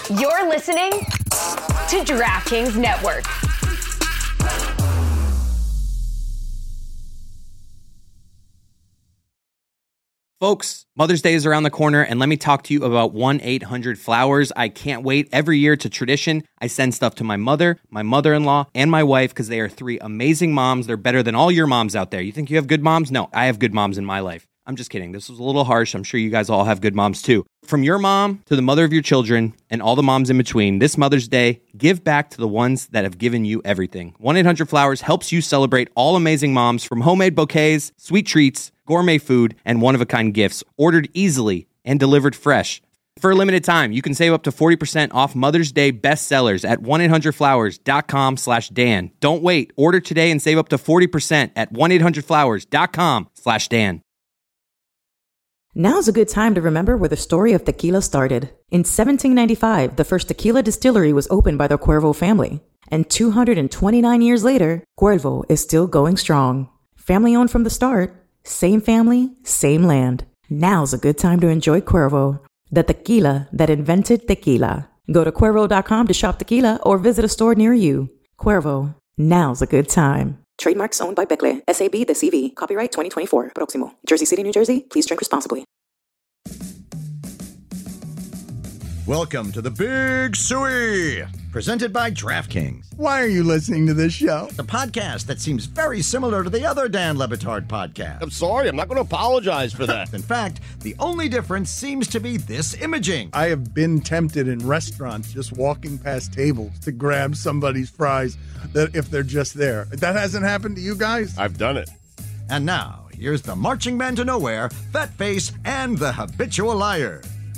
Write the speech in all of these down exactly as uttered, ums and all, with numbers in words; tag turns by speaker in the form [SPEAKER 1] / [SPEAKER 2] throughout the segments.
[SPEAKER 1] You're listening to DraftKings Network.
[SPEAKER 2] Folks, Mother's Day is around the corner, and let me talk to you about one eight hundred flowers. I can't wait. Every year, it's a tradition. I send stuff to my mother, my mother-in-law, and my wife because they are three amazing moms. They're better than all your moms out there. You think you have good moms? No, I have good moms in my life. I'm just kidding. This was a little harsh. I'm sure you guys all have good moms too. From your mom to the mother of your children and all the moms in between, this Mother's Day, give back to the ones that have given you everything. one eight hundred flowers helps you celebrate all amazing moms, from homemade bouquets, sweet treats, gourmet food, and one-of-a-kind gifts, ordered easily and delivered fresh. For a limited time, you can save up to forty percent off Mother's Day bestsellers at one eight hundred flowers dot com slash Dan. Don't wait. Order today and save up to forty percent at one eight hundred flowers dot com slash Dan.
[SPEAKER 3] Now's a good time to remember where the story of tequila started. In seventeen ninety-five, the first tequila distillery was opened by the Cuervo family. And two hundred twenty-nine years later, Cuervo is still going strong. Family owned from the start, same family, same land. Now's a good time to enjoy Cuervo, the tequila that invented tequila. Go to Cuervo dot com to shop tequila or visit a store near you. Cuervo, now's a good time. Trademarks owned by Becle, S A B de C V. Copyright twenty twenty-four. Proximo. Jersey City, New Jersey. Please drink responsibly.
[SPEAKER 4] Welcome to the Big Suey, presented by DraftKings.
[SPEAKER 5] Why are you listening to this show?
[SPEAKER 4] The podcast that seems very similar to the other Dan Le Batard podcast.
[SPEAKER 6] I'm sorry, I'm not going to apologize for that.
[SPEAKER 4] In fact, the only difference seems to be this imaging.
[SPEAKER 5] I have been tempted in restaurants just walking past tables to grab somebody's fries that if they're just there. That hasn't happened to you guys?
[SPEAKER 6] I've done it.
[SPEAKER 4] And now, here's the marching man to nowhere, Fat Face, and the habitual liar.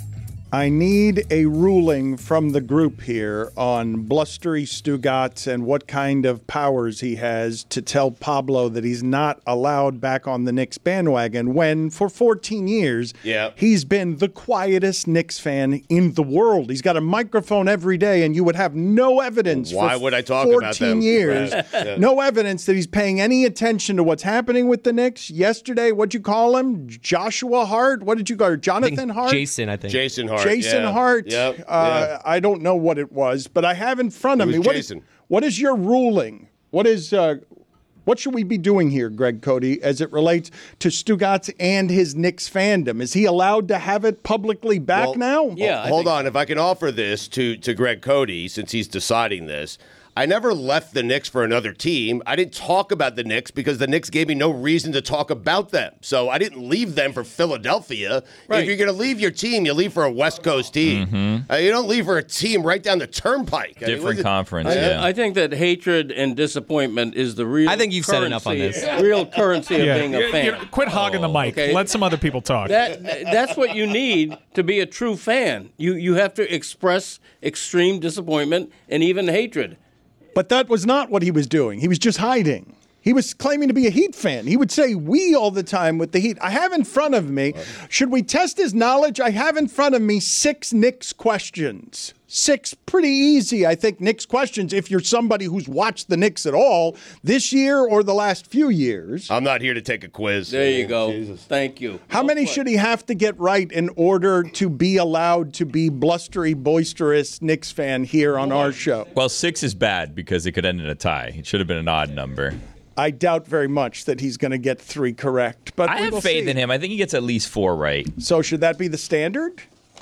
[SPEAKER 5] I need a ruling from the group here on blustery Stugotz and what kind of powers he has to tell Pablo that he's not allowed back on the Knicks bandwagon when, for fourteen years,
[SPEAKER 6] yeah.
[SPEAKER 5] he's been the quietest Knicks fan in the world. He's got a microphone every day, and you would have no evidence
[SPEAKER 6] Why
[SPEAKER 5] for
[SPEAKER 6] would I talk
[SPEAKER 5] fourteen
[SPEAKER 6] about them?
[SPEAKER 5] years,
[SPEAKER 6] yeah.
[SPEAKER 5] no evidence that he's paying any attention to what's happening with the Knicks. Yesterday, what'd you call him? Joshua Hart? What did you call her? Jonathan Hart?
[SPEAKER 2] Jason, I think.
[SPEAKER 6] Jason Hart.
[SPEAKER 5] Jason
[SPEAKER 6] yeah.
[SPEAKER 5] Hart.
[SPEAKER 6] Yep.
[SPEAKER 5] Uh,
[SPEAKER 6] yeah.
[SPEAKER 5] I don't know what it was, but I have in front of
[SPEAKER 6] It
[SPEAKER 5] me.
[SPEAKER 6] was
[SPEAKER 5] What is,
[SPEAKER 6] Jason.
[SPEAKER 5] what is your ruling? What is uh, what should we be doing here, Greg Cody, as it relates to Stugotz and his Knicks fandom? Is he allowed to have it publicly back
[SPEAKER 6] Well,
[SPEAKER 5] now?
[SPEAKER 6] Yeah. I Hold on. If I can offer this to, to Greg Cody, since he's deciding this. I never left the Knicks for another team. I didn't talk about the Knicks because the Knicks gave me no reason to talk about them. So I didn't leave them for Philadelphia.
[SPEAKER 7] Right.
[SPEAKER 6] If you're going to leave your team, you leave for a West Coast team.
[SPEAKER 7] Mm-hmm.
[SPEAKER 6] Uh, you don't leave for a team right down the turnpike. I mean,
[SPEAKER 7] Different
[SPEAKER 6] was it-
[SPEAKER 7] conference,
[SPEAKER 6] I-
[SPEAKER 7] yeah.
[SPEAKER 8] I think that hatred and disappointment is the real.
[SPEAKER 2] I think you've said
[SPEAKER 8] currency,
[SPEAKER 2] enough on this.
[SPEAKER 8] Real currency of
[SPEAKER 9] Yeah.
[SPEAKER 8] being a
[SPEAKER 9] You're-
[SPEAKER 8] fan.
[SPEAKER 9] you're- quit hogging the mic.
[SPEAKER 8] Okay.
[SPEAKER 9] Let some other people talk.
[SPEAKER 8] That that's what you need to be a true fan. You you have to express extreme disappointment and even hatred.
[SPEAKER 5] But that was not what he was doing. He was just hiding. He was claiming to be a Heat fan. He would say we all the time with the Heat. I have in front of me, should we test his knowledge? I have in front of me six Knicks questions. Six pretty easy, I think, Knicks questions if you're somebody who's watched the Knicks at all this year or the last few years.
[SPEAKER 6] I'm not here to take a quiz.
[SPEAKER 8] There you go.
[SPEAKER 6] Jesus.
[SPEAKER 8] Thank you.
[SPEAKER 5] How many should he have to get right in order to be allowed to be blustery, boisterous Knicks fan here on our show?
[SPEAKER 7] Well, six is bad because it could end in a tie. It should have been an odd number.
[SPEAKER 5] I doubt very much that he's going to get three correct. But
[SPEAKER 7] I
[SPEAKER 5] we
[SPEAKER 7] have
[SPEAKER 5] will
[SPEAKER 7] faith
[SPEAKER 5] see.
[SPEAKER 7] in him. I think he gets at least four right.
[SPEAKER 5] So should that be the standard?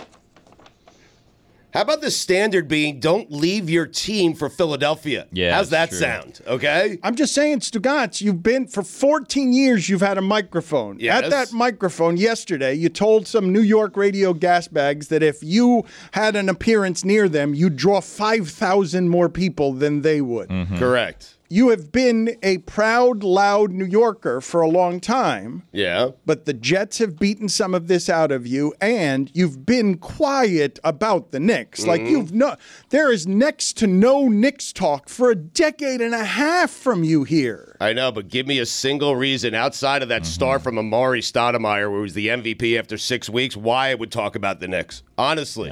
[SPEAKER 6] How about the standard being don't leave your team for Philadelphia?
[SPEAKER 7] Yeah,
[SPEAKER 6] How's that
[SPEAKER 7] that's true.
[SPEAKER 6] sound? Okay?
[SPEAKER 5] I'm just saying, Stugotz, you've been, for fourteen years, you've had a microphone.
[SPEAKER 6] Yes.
[SPEAKER 5] At that microphone yesterday, you told some New York radio gas bags that if you had an appearance near them, you'd draw five thousand more people than they would.
[SPEAKER 7] Mm-hmm.
[SPEAKER 6] Correct.
[SPEAKER 5] You have been a proud, loud New Yorker for a long time.
[SPEAKER 6] Yeah.
[SPEAKER 5] But the Jets have beaten some of this out of you, and you've been quiet about the Knicks.
[SPEAKER 6] Mm-hmm.
[SPEAKER 5] Like you've no, there is next to no Knicks talk for a decade and a half from you here.
[SPEAKER 6] I know, but give me a single reason outside of that mm-hmm. star from Amari Stoudemire, who was the M V P after six weeks, why I would talk about the Knicks. Honestly.
[SPEAKER 7] Yeah.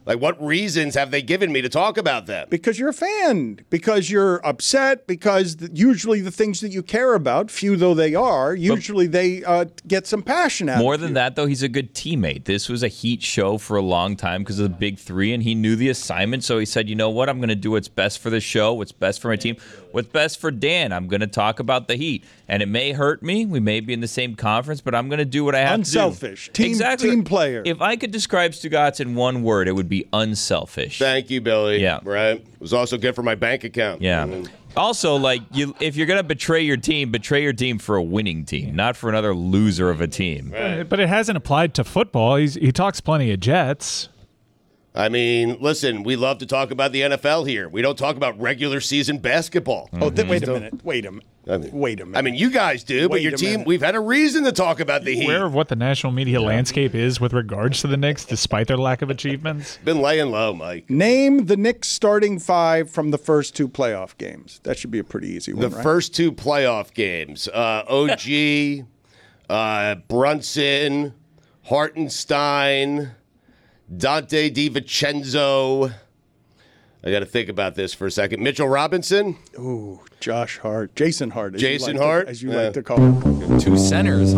[SPEAKER 6] Like, what reasons have they given me to talk about them?
[SPEAKER 5] Because you're a fan, because you're upset, because the, usually the things that you care about, few though they are, usually but they uh, get some passion out
[SPEAKER 7] More
[SPEAKER 5] of
[SPEAKER 7] than
[SPEAKER 5] you.
[SPEAKER 7] that, though, he's a good teammate. This was a Heat show for a long time because of the big three, and he knew the assignment, so he said, you know what, I'm going to do what's best for the show, what's best for my team, what's best for Dan. I'm going to talk about the Heat, and it may hurt me. We may be in the same conference, but I'm going to do what I have
[SPEAKER 5] Unselfish.
[SPEAKER 7] to do.
[SPEAKER 5] Team,
[SPEAKER 7] exactly.
[SPEAKER 5] team player.
[SPEAKER 7] If I could describe Stugotz in one word, it would be unselfish.
[SPEAKER 6] Thank you, Billy.
[SPEAKER 7] Yeah.
[SPEAKER 6] Right? It was also good for my bank account.
[SPEAKER 7] Yeah.
[SPEAKER 6] Mm.
[SPEAKER 7] Also, like, you, if you're going to betray your team, betray your team for a winning team, not for another loser of a team.
[SPEAKER 6] Right.
[SPEAKER 9] But it hasn't applied to football. He's, he talks plenty of Jets.
[SPEAKER 6] I mean, listen, we love to talk about the N F L here. We don't talk about regular season basketball.
[SPEAKER 5] Mm-hmm. Oh, th- wait a minute. Wait a minute.
[SPEAKER 6] I mean,
[SPEAKER 5] wait a minute.
[SPEAKER 6] I mean, you guys do,
[SPEAKER 5] Wait
[SPEAKER 6] but your
[SPEAKER 5] a
[SPEAKER 6] team,
[SPEAKER 5] minute.
[SPEAKER 6] we've had a reason to talk about the Heat.
[SPEAKER 9] Aware of what the national media landscape is with regards to the Knicks, despite their lack of achievements?
[SPEAKER 6] Been laying low, Mike.
[SPEAKER 5] Name the Knicks starting five from the first two playoff games. That should be a pretty easy one,
[SPEAKER 6] The
[SPEAKER 5] right?
[SPEAKER 6] first two playoff games, uh, O G, uh, Brunson, Hartenstein, Dante DiVincenzo. I got to think about this for a second. Mitchell Robinson.
[SPEAKER 5] Ooh, Josh Hart. Jason Hart. As
[SPEAKER 6] Jason
[SPEAKER 5] you like
[SPEAKER 6] Hart?
[SPEAKER 5] To, as you
[SPEAKER 6] Yeah.
[SPEAKER 5] like to call him.
[SPEAKER 2] Two centers.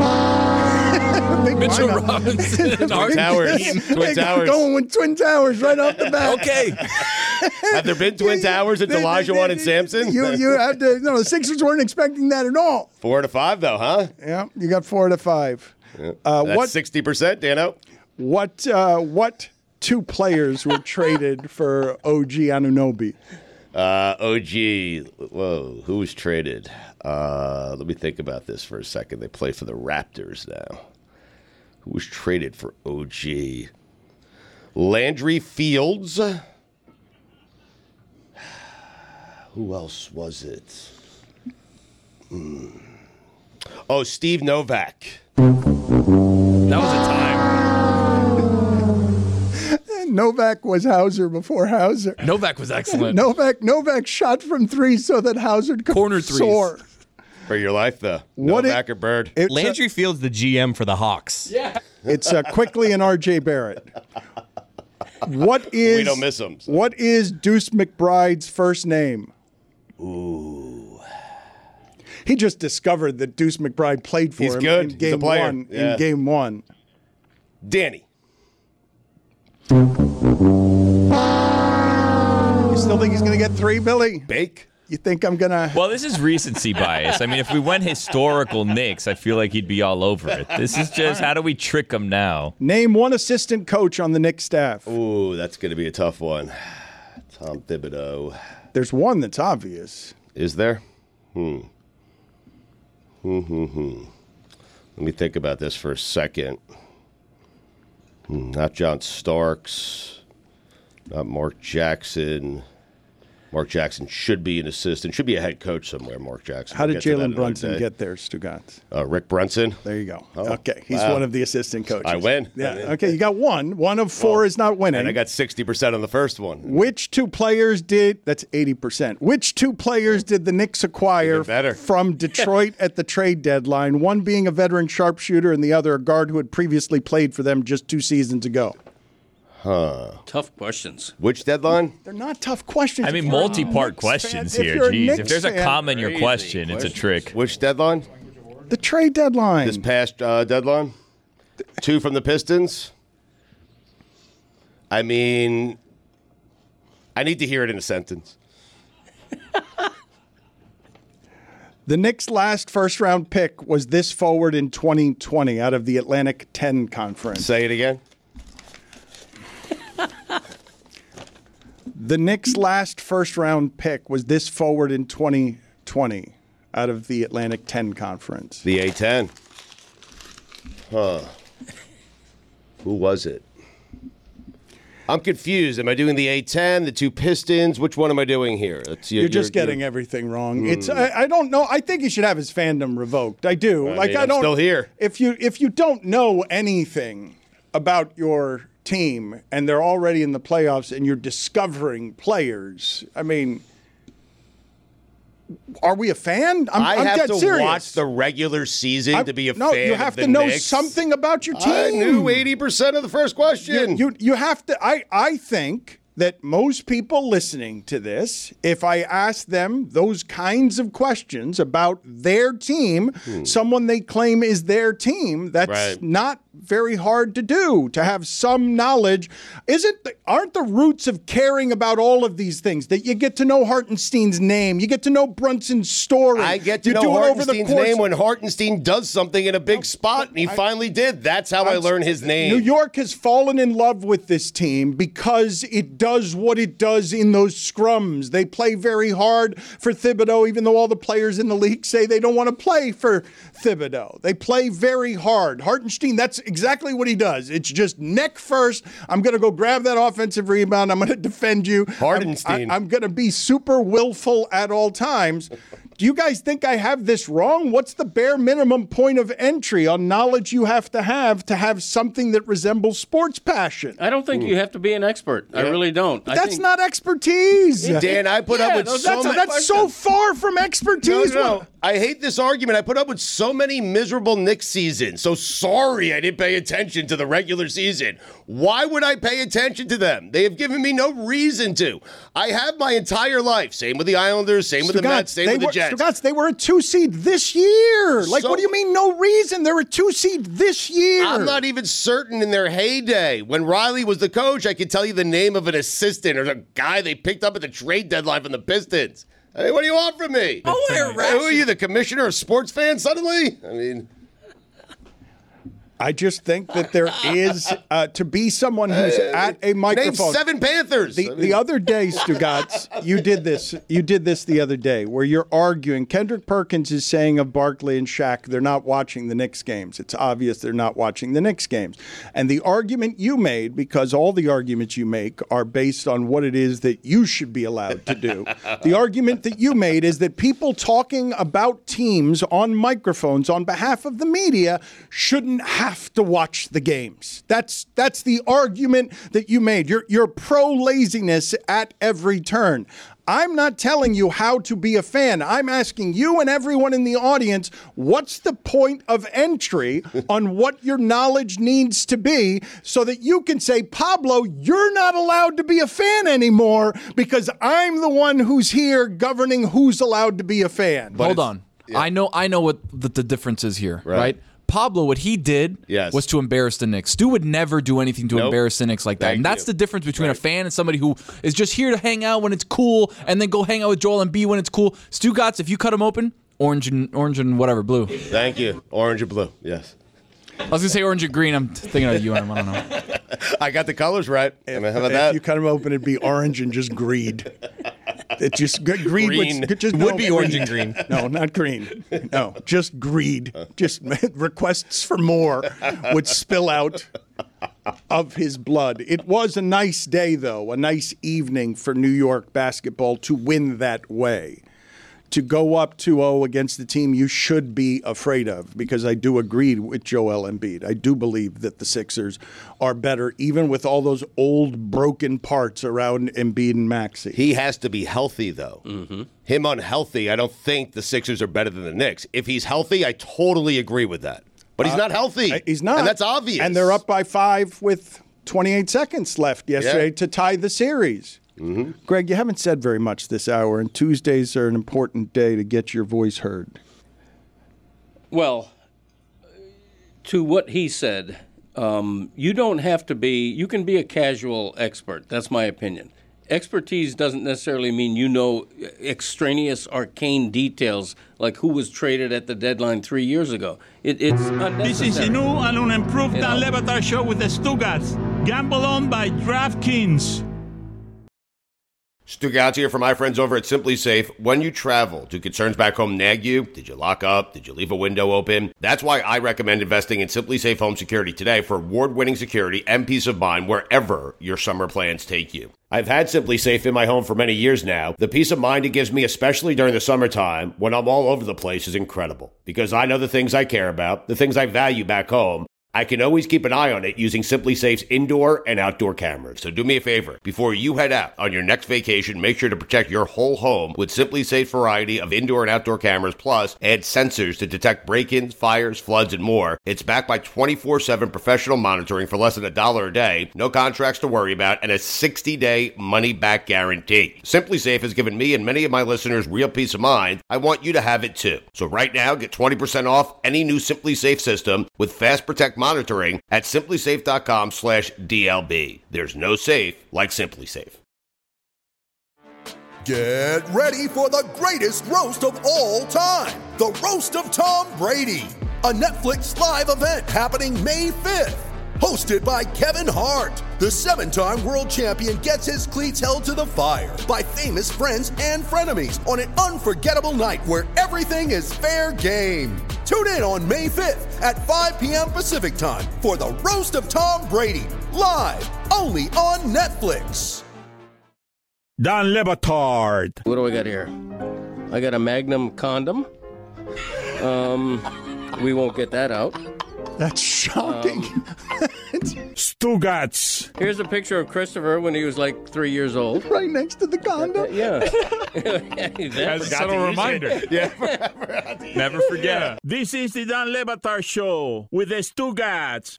[SPEAKER 5] Big
[SPEAKER 2] Mitchell
[SPEAKER 5] lineup.
[SPEAKER 2] Robinson and Art
[SPEAKER 6] Towers.
[SPEAKER 2] Team.
[SPEAKER 6] Twin
[SPEAKER 5] Hey,
[SPEAKER 6] Towers.
[SPEAKER 5] Going with Twin Towers right off the bat.
[SPEAKER 2] Okay.
[SPEAKER 6] Have there been Twin Towers at
[SPEAKER 5] They- they-
[SPEAKER 6] Olajuwon
[SPEAKER 5] they-
[SPEAKER 6] and Sampson?
[SPEAKER 5] You, you have to. No, the Sixers weren't expecting that at all.
[SPEAKER 6] Four to five, though, huh?
[SPEAKER 5] Yeah, you got four to five. Uh,
[SPEAKER 6] That's
[SPEAKER 5] what?
[SPEAKER 6] sixty percent, Dano.
[SPEAKER 5] What? Uh, what? Two players were traded for O G Anunoby.
[SPEAKER 6] Uh, O G, whoa, who was traded? Uh, let me think about this for a second. They play for the Raptors now. Who was traded for O G? Landry Fields. Who else was it? Hmm. Oh, Steve Novak.
[SPEAKER 2] That was a time.
[SPEAKER 5] Novak was Hauser before Hauser.
[SPEAKER 2] Novak was excellent.
[SPEAKER 5] Novak Novak shot from three so that Hauser could
[SPEAKER 2] Corner threes.
[SPEAKER 5] soar.
[SPEAKER 6] For your life, though.
[SPEAKER 5] What
[SPEAKER 6] Novak
[SPEAKER 5] it-
[SPEAKER 6] or Bird?
[SPEAKER 5] It's
[SPEAKER 2] Landry Fields, the G M for the Hawks.
[SPEAKER 8] Yeah.
[SPEAKER 5] It's uh, Quickly and R J Barrett. What is
[SPEAKER 6] We don't miss him, so.
[SPEAKER 5] What is Deuce McBride's first name?
[SPEAKER 6] Ooh.
[SPEAKER 5] He just discovered that Deuce McBride played for
[SPEAKER 6] He's
[SPEAKER 5] him
[SPEAKER 6] good.
[SPEAKER 5] in
[SPEAKER 6] He's a
[SPEAKER 5] game
[SPEAKER 6] player.
[SPEAKER 5] one.
[SPEAKER 6] Yeah.
[SPEAKER 5] In game one.
[SPEAKER 6] Danny.
[SPEAKER 5] You still think he's going to get three, Billy?
[SPEAKER 6] Bake.
[SPEAKER 5] You think I'm going to?
[SPEAKER 7] Well, this is recency bias. I mean, if we went historical Knicks, I feel like he'd be all over it. This is just, how do we trick him now?
[SPEAKER 5] Name one assistant coach on the Knicks staff.
[SPEAKER 6] Ooh, that's going to be a tough one. Tom Thibodeau.
[SPEAKER 5] There's one that's obvious.
[SPEAKER 6] Is there? Hmm. Hmm, hmm, hmm. Let me think about this for a second. Hmm, not John Starks. Not Mark Jackson. Mark Jackson should be an assistant. Should be a head coach somewhere, Mark Jackson.
[SPEAKER 5] How
[SPEAKER 6] We'll
[SPEAKER 5] did
[SPEAKER 6] get to that
[SPEAKER 5] Jalen
[SPEAKER 6] another
[SPEAKER 5] Brunson
[SPEAKER 6] day.
[SPEAKER 5] get there, Stugotz?
[SPEAKER 6] Uh, Rick Brunson.
[SPEAKER 5] There you go.
[SPEAKER 6] Oh,
[SPEAKER 5] okay, he's
[SPEAKER 6] wow.
[SPEAKER 5] one of the assistant coaches.
[SPEAKER 6] I win.
[SPEAKER 5] Yeah. Okay, you got one. One of four is not winning.
[SPEAKER 6] And I got sixty percent on the first one.
[SPEAKER 5] Which two players did? That's eighty percent. Which two players did the Knicks acquire
[SPEAKER 6] Even better.
[SPEAKER 5] from Detroit at the trade deadline? One being a veteran sharpshooter, and the other a guard who had previously played for them just two seasons ago.
[SPEAKER 6] Huh.
[SPEAKER 8] Tough questions.
[SPEAKER 6] Which deadline?
[SPEAKER 5] They're not tough questions.
[SPEAKER 7] I mean,
[SPEAKER 5] If you're a
[SPEAKER 7] multi-part
[SPEAKER 5] Knicks
[SPEAKER 7] questions
[SPEAKER 5] fan-
[SPEAKER 7] here.
[SPEAKER 5] If you're a
[SPEAKER 7] Jeez,
[SPEAKER 5] Knicks
[SPEAKER 7] if there's a
[SPEAKER 5] fan-
[SPEAKER 7] comma in your
[SPEAKER 8] Crazy
[SPEAKER 7] question, it's a trick.
[SPEAKER 6] Which deadline?
[SPEAKER 5] the trade deadline.
[SPEAKER 6] This past uh, deadline? Two from the Pistons? I mean, I need to hear it in a sentence.
[SPEAKER 5] The Knicks' last first-round pick was this forward in twenty twenty out of the Atlantic ten Conference.
[SPEAKER 6] Say it again.
[SPEAKER 5] The Knicks' last first-round pick was this forward in twenty twenty out of the Atlantic ten Conference.
[SPEAKER 6] The A ten. Huh. Who was it? I'm confused. Am I doing the A ten, the two Pistons? Which one am I doing here? It's,
[SPEAKER 5] You're, just getting everything wrong. It's I, I don't know. I think he should have his fandom revoked. I do.
[SPEAKER 6] I
[SPEAKER 5] like
[SPEAKER 6] mean,
[SPEAKER 5] I
[SPEAKER 6] I'm
[SPEAKER 5] don't.
[SPEAKER 6] still here.
[SPEAKER 5] If you if you don't know anything about your team and they're already in the playoffs and you're discovering players, I mean, are we a fan? I'm,
[SPEAKER 6] I
[SPEAKER 5] I'm
[SPEAKER 6] have
[SPEAKER 5] dead
[SPEAKER 6] to
[SPEAKER 5] serious.
[SPEAKER 6] watch the regular season
[SPEAKER 5] I-
[SPEAKER 6] to be a
[SPEAKER 5] no,
[SPEAKER 6] fan.
[SPEAKER 5] you have
[SPEAKER 6] of the
[SPEAKER 5] to know
[SPEAKER 6] Knicks.
[SPEAKER 5] something about your team.
[SPEAKER 6] I knew eighty percent of the first question.
[SPEAKER 5] You, you you have to. I I think that most people listening to this, if I ask them those kinds of questions about their team, hmm. someone they claim is their team, that's
[SPEAKER 6] right.
[SPEAKER 5] not very hard to do, to have some knowledge. Isn't the, aren't the roots of caring about all of these things that you get to know Hartenstein's name, you get to know Brunson's story.
[SPEAKER 6] I get to
[SPEAKER 5] you
[SPEAKER 6] know
[SPEAKER 5] do it over the
[SPEAKER 6] Hartenstein's
[SPEAKER 5] course.
[SPEAKER 6] name when Hartenstein does something in a big spot, and he
[SPEAKER 5] I,
[SPEAKER 6] finally did. That's how I, I learned his name.
[SPEAKER 5] New York has fallen in love with this team because it does what it does in those scrums. They play very hard for Thibodeau, even though all the players in the league say they don't want to play for Thibodeau. They play very hard. Hartenstein, that's exactly what he does. It's just neck first. I'm going to go grab that offensive rebound. I'm going to defend you.
[SPEAKER 6] Hartenstein.
[SPEAKER 5] I'm, I'm going to be super willful at all times. Do you guys think I have this wrong? What's the bare minimum point of entry on knowledge you have to have to have something that resembles sports passion?
[SPEAKER 8] I don't think mm. you have to be an expert. Yeah. I really don't.
[SPEAKER 5] That's
[SPEAKER 8] I think...
[SPEAKER 5] not expertise.
[SPEAKER 6] Dan, I put
[SPEAKER 8] yeah,
[SPEAKER 6] up with
[SPEAKER 8] no,
[SPEAKER 6] so
[SPEAKER 5] that's,
[SPEAKER 6] many...
[SPEAKER 5] That's so far from expertise.
[SPEAKER 6] No, no, no. I hate this argument. I put up with so many miserable Knicks seasons. So sorry I didn't pay attention to the regular season. Why would I pay attention to them? They have given me no reason to. I have my entire life. Same with the Islanders, same with the Mets, same with the Jets.
[SPEAKER 5] Stugotz, they were a two seed this year. Like,
[SPEAKER 6] so,
[SPEAKER 5] what do you mean no reason? They're a two seed this year.
[SPEAKER 6] I'm not even certain in their heyday. When Riley was the coach, I could tell you the name of an assistant or a guy they picked up at the trade deadline from the Pistons. I mean, what do you want from me?
[SPEAKER 8] Oh,
[SPEAKER 6] hey, who are you, the commissioner of sports fans suddenly? I mean...
[SPEAKER 5] I just think that there is, uh, to be someone who's uh, at a microphone.
[SPEAKER 6] Name seven Panthers.
[SPEAKER 5] The,
[SPEAKER 6] I mean.
[SPEAKER 5] the other day, Stugotz, you did this. You did this the other day where you're arguing. Kendrick Perkins is saying of Barkley and Shaq, they're not watching the Knicks games. It's obvious they're not watching the Knicks games. And the argument you made, because all the arguments you make are based on what it is that you should be allowed to do. The argument that you made is that people talking about teams on microphones on behalf of the media shouldn't have to watch the games. That's that's the argument that you made. You're you're pro laziness at every turn. I'm not telling you how to be a fan. I'm asking you and everyone in the audience, what's the point of entry on what your knowledge needs to be so that you can say, Pablo, you're not allowed to be a fan anymore because I'm the one who's here governing who's allowed to be a fan.
[SPEAKER 10] But Hold on. Yeah. I know I know what the, the difference is here, right? right? Pablo, what he did
[SPEAKER 6] yes.
[SPEAKER 10] was to embarrass the Knicks. Stu would never do anything to nope. embarrass the Knicks like that.
[SPEAKER 6] Thank
[SPEAKER 10] and that's
[SPEAKER 6] you.
[SPEAKER 10] the difference between
[SPEAKER 6] right.
[SPEAKER 10] a fan and somebody who is just here to hang out when it's cool and then go hang out with Joel Embiid when it's cool. Stugotz, if you cut him open, orange and orange and whatever, blue.
[SPEAKER 6] Thank you. Orange and blue, yes.
[SPEAKER 10] I was going to say orange and green. I'm thinking of you and him. I don't know.
[SPEAKER 6] I got the colors right.
[SPEAKER 5] If,
[SPEAKER 6] I mean, how about
[SPEAKER 5] if
[SPEAKER 6] that?
[SPEAKER 5] you cut him open, it'd be orange and just greed. It just greed
[SPEAKER 6] green.
[SPEAKER 5] would, just,
[SPEAKER 2] would
[SPEAKER 5] no,
[SPEAKER 2] be
[SPEAKER 5] green.
[SPEAKER 2] orange and green.
[SPEAKER 5] No, not green. No, just greed. Just requests for more would spill out of his blood. It was a nice day, though, a nice evening for New York basketball to win that way. To go up two oh against the team you should be afraid of, because I do agree with Joel Embiid. I do believe that the Sixers are better, even with all those old broken parts around Embiid and Maxey.
[SPEAKER 6] He has to be healthy, though. Mm-hmm. Him unhealthy, I don't think the Sixers are better than the Knicks. If he's healthy, I totally agree with that. But he's uh, not healthy.
[SPEAKER 5] He's not.
[SPEAKER 6] And that's obvious.
[SPEAKER 5] And they're up by five with twenty-eight seconds left yesterday yeah. to tie the series.
[SPEAKER 6] Mm-hmm.
[SPEAKER 5] Greg, you haven't said very much this hour, and Tuesdays are an important day to get your voice heard.
[SPEAKER 8] Well, to what he said, um, you don't have to be, you can be a casual expert. That's my opinion. Expertise doesn't necessarily mean you know extraneous, arcane details like who was traded at the deadline three years ago. It, it's unnecessary.
[SPEAKER 11] This is a new and unimproved
[SPEAKER 8] You know?
[SPEAKER 11] Dan Le Batard show with the Stugotz. Gamble on by DraftKings.
[SPEAKER 6] Stugotz here from my friends over at Simply Safe. When you travel, do concerns back home nag you? Did you lock up? Did you leave a window open? That's why I recommend investing in Simply Safe Home Security today for award-winning security and peace of mind wherever your summer plans take you. I've had Simply Safe in my home for many years now. The peace of mind it gives me, especially during the summertime when I'm all over the place, is incredible. Because I know the things I care about, the things I value back home, I can always keep an eye on it using Simply Safe's indoor and outdoor cameras. So do me a favor. Before you head out on your next vacation, make sure to protect your whole home with Simply Safe's variety of indoor and outdoor cameras, plus add sensors to detect break-ins, fires, floods, and more. It's backed by twenty-four seven professional monitoring for less than a dollar a day, no contracts to worry about, and a sixty-day money-back guarantee. Simply Safe has given me and many of my listeners real peace of mind. I want you to have it too. So right now, get twenty percent off any new Simply Safe system with Fast Protect monitoring at simplysafe.com slash DLB. There's no safe like Simply Safe.
[SPEAKER 12] Get ready for the greatest roast of all time, the Roast of Tom Brady, a Netflix live event happening May fifth. Hosted by Kevin Hart, the seven-time world champion gets his cleats held to the fire by famous friends and frenemies on an unforgettable night where everything is fair game. Tune in on May fifth at five p.m. Pacific time for the Roast of Tom Brady, live only on Netflix.
[SPEAKER 11] Don Le Batard.
[SPEAKER 8] What do I got here? I got a Magnum condom. Um, we won't get that out.
[SPEAKER 5] That's shocking.
[SPEAKER 8] Um,
[SPEAKER 11] Stugats.
[SPEAKER 8] Here's a picture of Christopher when he was like three years old.
[SPEAKER 5] Right next to the condom.
[SPEAKER 8] Uh, yeah.
[SPEAKER 9] As a subtle reminder.
[SPEAKER 6] Yeah.
[SPEAKER 7] Never forget.
[SPEAKER 11] This is the Don Le Batard Show with the Stugats.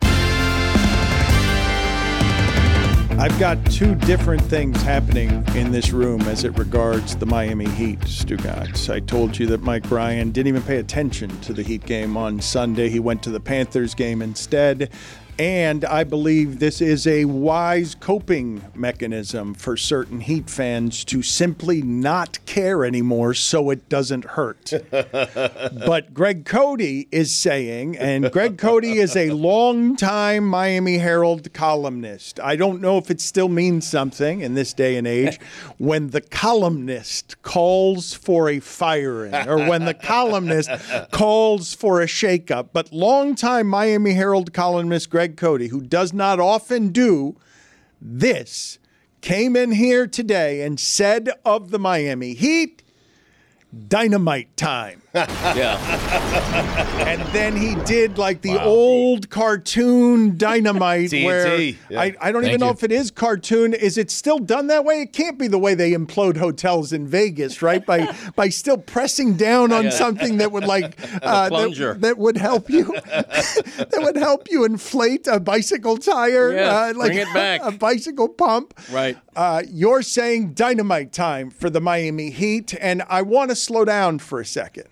[SPEAKER 5] I've got two different things happening in this room as it regards the Miami Heat, Stugats. I told you that Mike Ryan didn't even pay attention to the Heat game on Sunday. He went to the Panthers game instead. And I believe this is a wise coping mechanism for certain Heat fans to simply not care anymore so it doesn't hurt. But Greg Cody is saying, and Greg Cody is a longtime Miami Herald columnist. I don't know if it still means something in this day and age when the columnist calls for a firing or when the columnist calls for a shakeup. But longtime Miami Herald columnist Greg Cody, who does not often do this, came in here today and said of the Miami Heat, dynamite time.
[SPEAKER 8] Yeah.
[SPEAKER 5] And then he did like the wow. old cartoon Dynamite
[SPEAKER 6] T N T.
[SPEAKER 5] where
[SPEAKER 6] Yeah.
[SPEAKER 5] I, I don't
[SPEAKER 7] Thank
[SPEAKER 5] even know
[SPEAKER 7] you.
[SPEAKER 5] if it is cartoon. Is it still done that way? It can't be the way they implode hotels in Vegas, right? By by still pressing down on
[SPEAKER 8] Yeah.
[SPEAKER 5] something that would like uh,
[SPEAKER 8] plunger.
[SPEAKER 5] that, that would help you that would help you inflate a bicycle tire,
[SPEAKER 8] Yeah,
[SPEAKER 5] uh, like
[SPEAKER 8] bring it back.
[SPEAKER 5] a bicycle pump.
[SPEAKER 8] Right.
[SPEAKER 5] Uh, you're saying dynamite time for the Miami Heat, and I want to slow down for a second.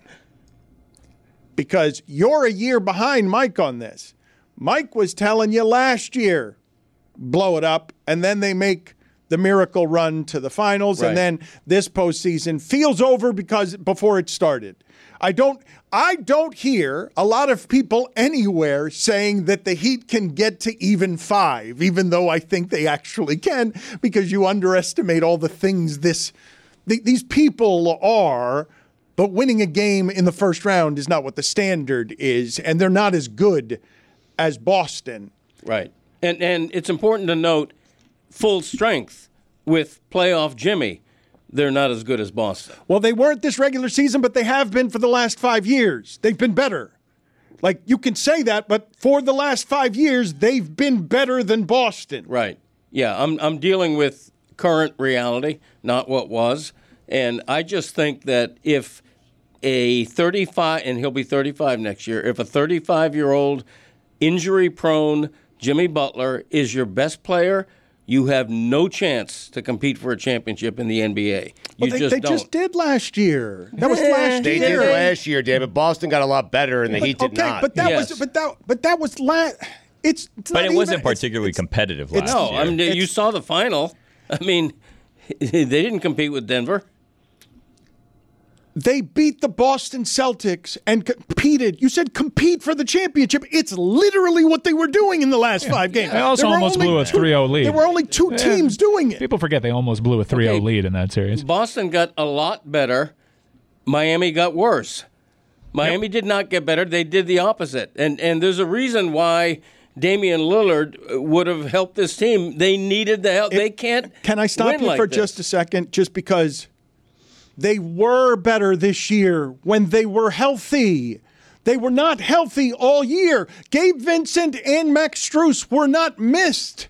[SPEAKER 5] Because you're a year behind Mike on this. Mike was telling you last year, blow it up, and then they make the miracle run to the finals,
[SPEAKER 8] Right.
[SPEAKER 5] and then this postseason feels over because before it started. I don't I don't hear a lot of people anywhere saying that the Heat can get to even five, even though I think they actually can, because you underestimate all the things this th- these people are. But winning a game in the first round is not what the standard is, and they're not as good as Boston.
[SPEAKER 8] Right. And and it's important to note full strength with playoff Jimmy. They're not as good as Boston.
[SPEAKER 5] Well, they weren't this regular season, but they have been for the last five years. They've been better. Like, you can say that, but for the last five years, they've been better than Boston.
[SPEAKER 8] Right. Yeah, I'm I'm dealing with current reality, not what was. And I just think that if a thirty-five, and he'll be thirty-five next year, if a thirty-five-year-old injury-prone Jimmy Butler is your best player, you have no chance to compete for a championship in the N B A. You
[SPEAKER 5] Well, they
[SPEAKER 8] just
[SPEAKER 5] they
[SPEAKER 8] don't.
[SPEAKER 5] just did last year. That was last
[SPEAKER 6] They
[SPEAKER 5] year.
[SPEAKER 6] did last year, David. Boston got a lot better, and the
[SPEAKER 5] But-
[SPEAKER 6] Heat did
[SPEAKER 5] okay,
[SPEAKER 6] not.
[SPEAKER 5] but that
[SPEAKER 8] Yes.
[SPEAKER 5] was but that but that was last. It's, it's
[SPEAKER 7] But
[SPEAKER 5] not
[SPEAKER 7] it wasn't
[SPEAKER 5] even- it's-
[SPEAKER 7] particularly
[SPEAKER 5] it's-
[SPEAKER 7] competitive
[SPEAKER 5] it's-
[SPEAKER 7] last
[SPEAKER 8] no,
[SPEAKER 7] year.
[SPEAKER 8] I mean, you saw the final. I mean, they didn't compete with Denver.
[SPEAKER 5] They beat the Boston Celtics and competed. You said compete for the championship. It's literally what they were doing in the last five games.
[SPEAKER 9] They also
[SPEAKER 5] There were
[SPEAKER 9] almost
[SPEAKER 5] only
[SPEAKER 9] blew a
[SPEAKER 5] two-
[SPEAKER 9] three oh lead.
[SPEAKER 5] There were only two
[SPEAKER 9] Yeah.
[SPEAKER 5] teams doing it.
[SPEAKER 9] People forget they almost blew a three oh
[SPEAKER 8] Okay.
[SPEAKER 9] lead in that series.
[SPEAKER 8] Boston got a lot better. Miami got worse. Miami did not get better. They did the opposite. And and there's a reason why Damian Lillard would have helped this team. They needed the help.
[SPEAKER 5] If-
[SPEAKER 8] they can't
[SPEAKER 5] Can I stop
[SPEAKER 8] win
[SPEAKER 5] you
[SPEAKER 8] like
[SPEAKER 5] for
[SPEAKER 8] this.
[SPEAKER 5] just a second? Just because they were better this year when they were healthy. They were not healthy all year. Gabe Vincent and Max Strus were not missed.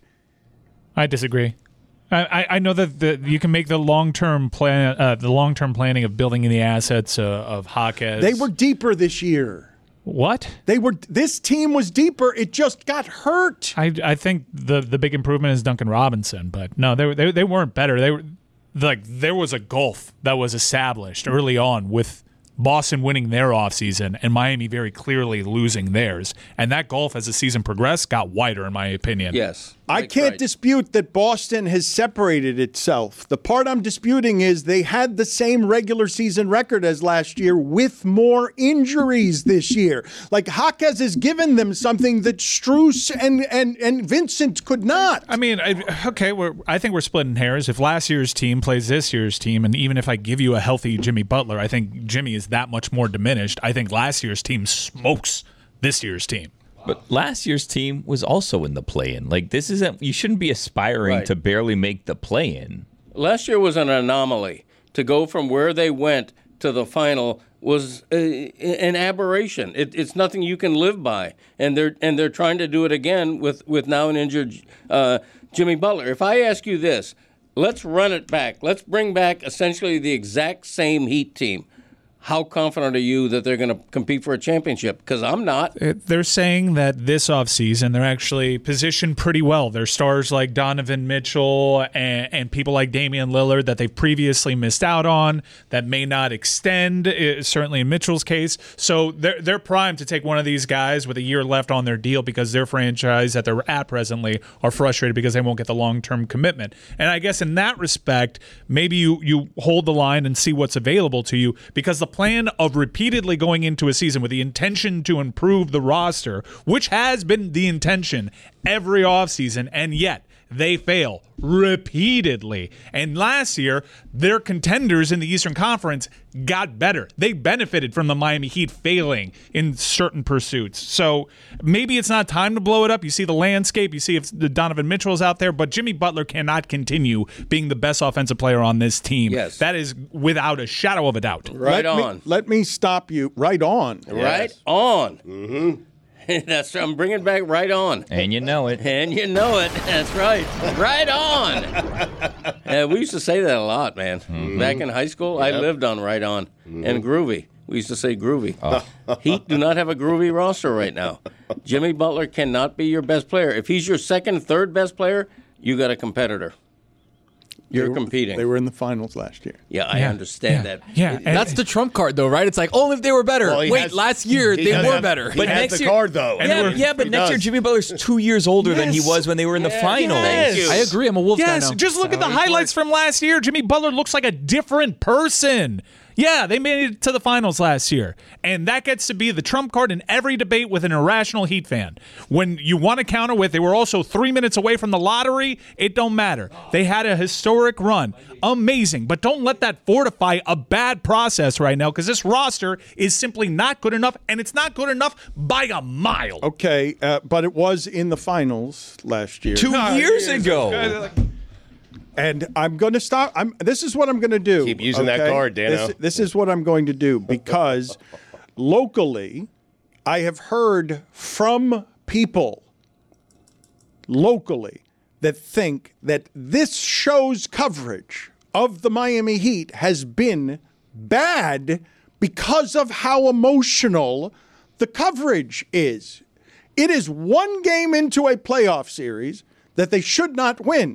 [SPEAKER 9] I disagree. I, I know that the, you can make the long term plan, uh, the long term planning of building in the assets uh, of Jaquez.
[SPEAKER 5] They were deeper this year.
[SPEAKER 9] What?
[SPEAKER 5] They were. This team was deeper. It just got hurt.
[SPEAKER 9] I I think the the big improvement is Duncan Robinson, but no, they they they weren't better. They were like there was a gulf that was established early on with Boston winning their offseason and Miami very clearly losing theirs. And that gulf, as the season progressed, got wider, in my opinion.
[SPEAKER 8] Yes.
[SPEAKER 5] I can't right. dispute that Boston has separated itself. The part I'm disputing is they had the same regular season record as last year with more injuries this year. Like, Jaquez has given them something that Strus and, and, and Vincent could not.
[SPEAKER 9] I mean, I, okay, we're, I think we're splitting hairs. If last year's team plays this year's team, and even if I give you a healthy Jimmy Butler, I think Jimmy is that much more diminished. I think last year's team smokes this year's team.
[SPEAKER 7] But last year's team was also in the play-in. Like, this isn't, you shouldn't be aspiring
[SPEAKER 8] Right.
[SPEAKER 7] to barely make the play-in.
[SPEAKER 8] Last year was an anomaly. To go from where they went to the final was uh, an aberration. It, it's nothing you can live by, and they're and they're trying to do it again with with now an injured uh, Jimmy Butler. If I ask you this, let's run it back. Let's bring back essentially the exact same Heat team. How confident are you that they're going to compete for a championship? Because I'm not.
[SPEAKER 9] They're saying that this offseason they're actually positioned pretty well. There's stars like Donovan Mitchell and, and people like Damian Lillard that they've previously missed out on that may not extend, certainly in Mitchell's case. So they're, they're primed to take one of these guys with a year left on their deal because their franchise that they're at presently are frustrated because they won't get the long-term commitment. And I guess in that respect, maybe you, you hold the line and see what's available to you, because the plan of repeatedly going into a season with the intention to improve the roster, which has been the intention every offseason, and yet they fail repeatedly. And last year, their contenders in the Eastern Conference got better. They benefited from the Miami Heat failing in certain pursuits. So maybe it's not time to blow it up. You see the landscape. You see if the Donovan Mitchell is out there. But Jimmy Butler cannot continue being the best offensive player on this team.
[SPEAKER 8] Yes.
[SPEAKER 9] That is without a shadow of a doubt.
[SPEAKER 8] Right
[SPEAKER 5] let
[SPEAKER 8] on.
[SPEAKER 5] Me, let me stop you. Right on.
[SPEAKER 8] Right
[SPEAKER 6] Yes.
[SPEAKER 8] on.
[SPEAKER 6] Mm-hmm.
[SPEAKER 8] That's I'm bringing back right on.
[SPEAKER 7] And you know it.
[SPEAKER 8] And you know it. That's right. Right on. Uh, we used to say that a lot, man.
[SPEAKER 6] Mm-hmm.
[SPEAKER 8] Back in high school,
[SPEAKER 6] Yep.
[SPEAKER 8] I lived on right on
[SPEAKER 6] Mm-hmm.
[SPEAKER 8] and groovy. We used to say groovy.
[SPEAKER 6] Oh.
[SPEAKER 8] Heat do not have a groovy roster right now. Jimmy Butler cannot be your best player. If he's your second, third best player, you got a competitor. You're
[SPEAKER 5] They were-
[SPEAKER 8] competing.
[SPEAKER 5] They were in the finals last year.
[SPEAKER 8] Yeah, I
[SPEAKER 9] Yeah,
[SPEAKER 8] understand
[SPEAKER 9] yeah,
[SPEAKER 8] that.
[SPEAKER 9] yeah.
[SPEAKER 8] It-
[SPEAKER 9] And-
[SPEAKER 10] That's the trump card, though, right? It's like, only if they were better.
[SPEAKER 6] Well, he
[SPEAKER 10] Wait,
[SPEAKER 6] has-
[SPEAKER 10] last year
[SPEAKER 6] he
[SPEAKER 10] they
[SPEAKER 6] does
[SPEAKER 10] were
[SPEAKER 6] have-
[SPEAKER 10] better.
[SPEAKER 6] He
[SPEAKER 7] But
[SPEAKER 6] has
[SPEAKER 7] next
[SPEAKER 6] the
[SPEAKER 7] year-
[SPEAKER 6] card, though.
[SPEAKER 7] Yeah,
[SPEAKER 9] we're-
[SPEAKER 7] yeah, but
[SPEAKER 6] He
[SPEAKER 7] next year
[SPEAKER 6] does.
[SPEAKER 7] Jimmy Butler's two years older than he
[SPEAKER 5] Yes.
[SPEAKER 7] was when they were in the
[SPEAKER 8] Yes.
[SPEAKER 7] finals.
[SPEAKER 8] Thank you.
[SPEAKER 10] I agree. I'm a Wolves
[SPEAKER 9] Yes,
[SPEAKER 10] guy now.
[SPEAKER 9] just look at the highlights from last year. Jimmy Butler looks like a different person. Yeah, they made it to the finals last year. And that gets to be the trump card in every debate with an irrational Heat fan. When you want to counter with, they were also three minutes away from the lottery, it don't matter. They had a historic run. Amazing. But don't let that fortify a bad process right now, because this roster is simply not good enough, and it's not good enough by a mile.
[SPEAKER 5] Okay, uh, but it was in the finals last year.
[SPEAKER 7] Two years ago.
[SPEAKER 5] And I'm going to stop. I'm. This is what I'm going to do.
[SPEAKER 6] Keep using that
[SPEAKER 5] okay?
[SPEAKER 6] card, Dano.
[SPEAKER 5] This, this is what I'm going to do, because locally, I have heard from people locally that think that this show's coverage of the Miami Heat has been bad because of how emotional the coverage is. It is one game into a playoff series that they should not win.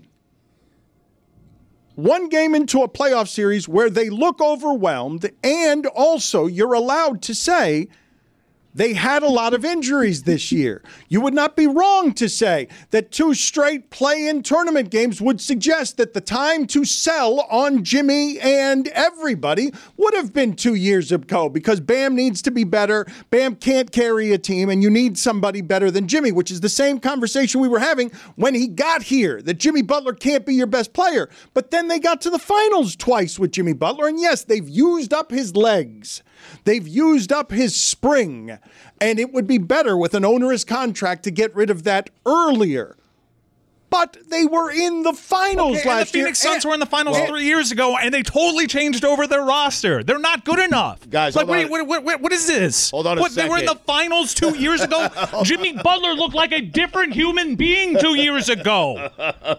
[SPEAKER 5] One game into a playoff series where they look overwhelmed, and also you're allowed to say they had a lot of injuries this year. You would not be wrong to say that two straight play-in tournament games would suggest that the time to sell on Jimmy and everybody would have been two years ago, because Bam needs to be better. Bam can't carry a team, and you need somebody better than Jimmy, which is the same conversation we were having when he got here, that Jimmy Butler can't be your best player. But then they got to the finals twice with Jimmy Butler, and yes, they've used up his legs. They've used up his spring, and it would be better with an onerous contract to get rid of that earlier. but they were in the finals
[SPEAKER 9] Okay,
[SPEAKER 5] last
[SPEAKER 9] and the Phoenix
[SPEAKER 5] year.
[SPEAKER 9] Suns were in the finals
[SPEAKER 5] well,
[SPEAKER 9] three years ago, and they totally changed over their roster. They're not good enough.
[SPEAKER 6] Guys,
[SPEAKER 9] like,
[SPEAKER 6] hold
[SPEAKER 9] what,
[SPEAKER 6] on.
[SPEAKER 9] what, what, what is this?
[SPEAKER 6] Hold on a
[SPEAKER 9] what, They were in the
[SPEAKER 6] second.
[SPEAKER 9] finals two years ago. Jimmy Butler looked like a different human being two years ago.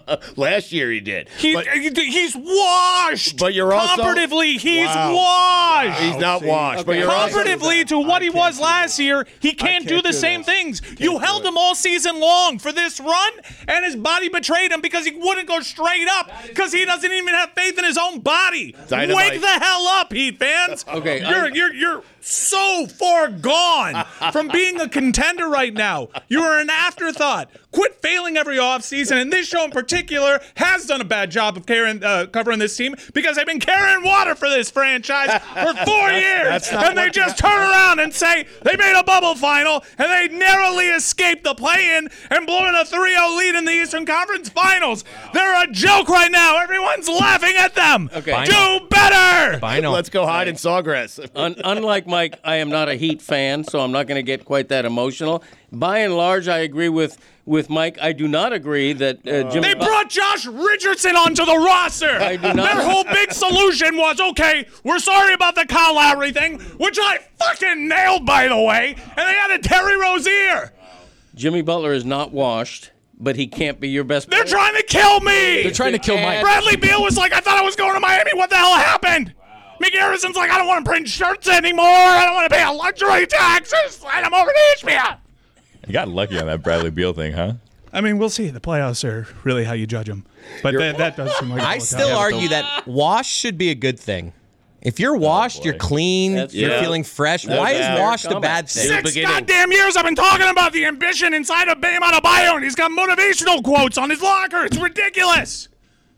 [SPEAKER 6] Last year he did.
[SPEAKER 9] He,
[SPEAKER 6] but,
[SPEAKER 9] he's washed.
[SPEAKER 6] But you're also-
[SPEAKER 9] Comparatively, he's
[SPEAKER 6] Wow.
[SPEAKER 9] washed.
[SPEAKER 6] He's not washed. But you're also,
[SPEAKER 9] Comparatively to what he was last year, he can't,
[SPEAKER 5] can't
[SPEAKER 9] do the
[SPEAKER 5] do
[SPEAKER 9] same
[SPEAKER 5] this.
[SPEAKER 9] things. You held him all season long for this run, and his body betrayed him because he wouldn't go straight up because he doesn't even have faith in his own body.
[SPEAKER 6] Dynamite.
[SPEAKER 9] Wake the hell up, Heat fans.
[SPEAKER 8] Okay,
[SPEAKER 9] you're
[SPEAKER 8] I-
[SPEAKER 9] you're you're so far gone from being a contender right now. You are an afterthought. Quit failing every offseason, and this show in particular has done a bad job of carrying, uh, covering this team because they've been carrying water for this franchise for four years,
[SPEAKER 5] that's not
[SPEAKER 9] and they
[SPEAKER 5] what-
[SPEAKER 9] just turn around and say they made a bubble final, and they narrowly escaped the play-in and blowing a three oh lead in the Eastern Conference Finals. They're a joke right now. Everyone's laughing at them.
[SPEAKER 8] Okay.
[SPEAKER 9] Do better.
[SPEAKER 2] Final.
[SPEAKER 6] let's go hide in Sawgrass.
[SPEAKER 8] Un- unlike Mike, I am not a Heat fan, so I'm not going to get quite that emotional. By and large, I agree with, with Mike. I do not agree that uh, Jimmy
[SPEAKER 9] They
[SPEAKER 8] Bu-
[SPEAKER 9] brought Josh Richardson onto the roster.
[SPEAKER 8] I do not-
[SPEAKER 9] Their whole big solution was, okay, we're sorry about the Kyle Lowry thing, which I fucking nailed, by the way, and they added Terry Rozier.
[SPEAKER 8] Jimmy Butler is not washed, but he can't be your best
[SPEAKER 9] They're
[SPEAKER 8] player.
[SPEAKER 9] trying to kill me.
[SPEAKER 10] They're trying to kill Mike.
[SPEAKER 9] Bradley Beal was like, I thought I was going to Miami. What the hell happened? Mickey Harrison's like, I don't want to print shirts anymore. I don't want to pay a luxury tax. Just slide them over to H B O.
[SPEAKER 7] You got lucky on that Bradley Beal thing, huh?
[SPEAKER 9] I mean, we'll see. The playoffs are really how you judge them. But that, that does seem like
[SPEAKER 2] I still argue that wash should be a good thing. If you're washed, you're clean,
[SPEAKER 8] That's
[SPEAKER 2] you're
[SPEAKER 8] true.
[SPEAKER 2] feeling fresh.
[SPEAKER 8] That's
[SPEAKER 2] Why
[SPEAKER 8] fair
[SPEAKER 2] is washed a
[SPEAKER 8] comment.
[SPEAKER 2] bad thing?
[SPEAKER 9] Six
[SPEAKER 6] beginning.
[SPEAKER 9] goddamn years I've been talking about the ambition inside of Bam Adebayo, and he's got motivational quotes on his locker. It's ridiculous.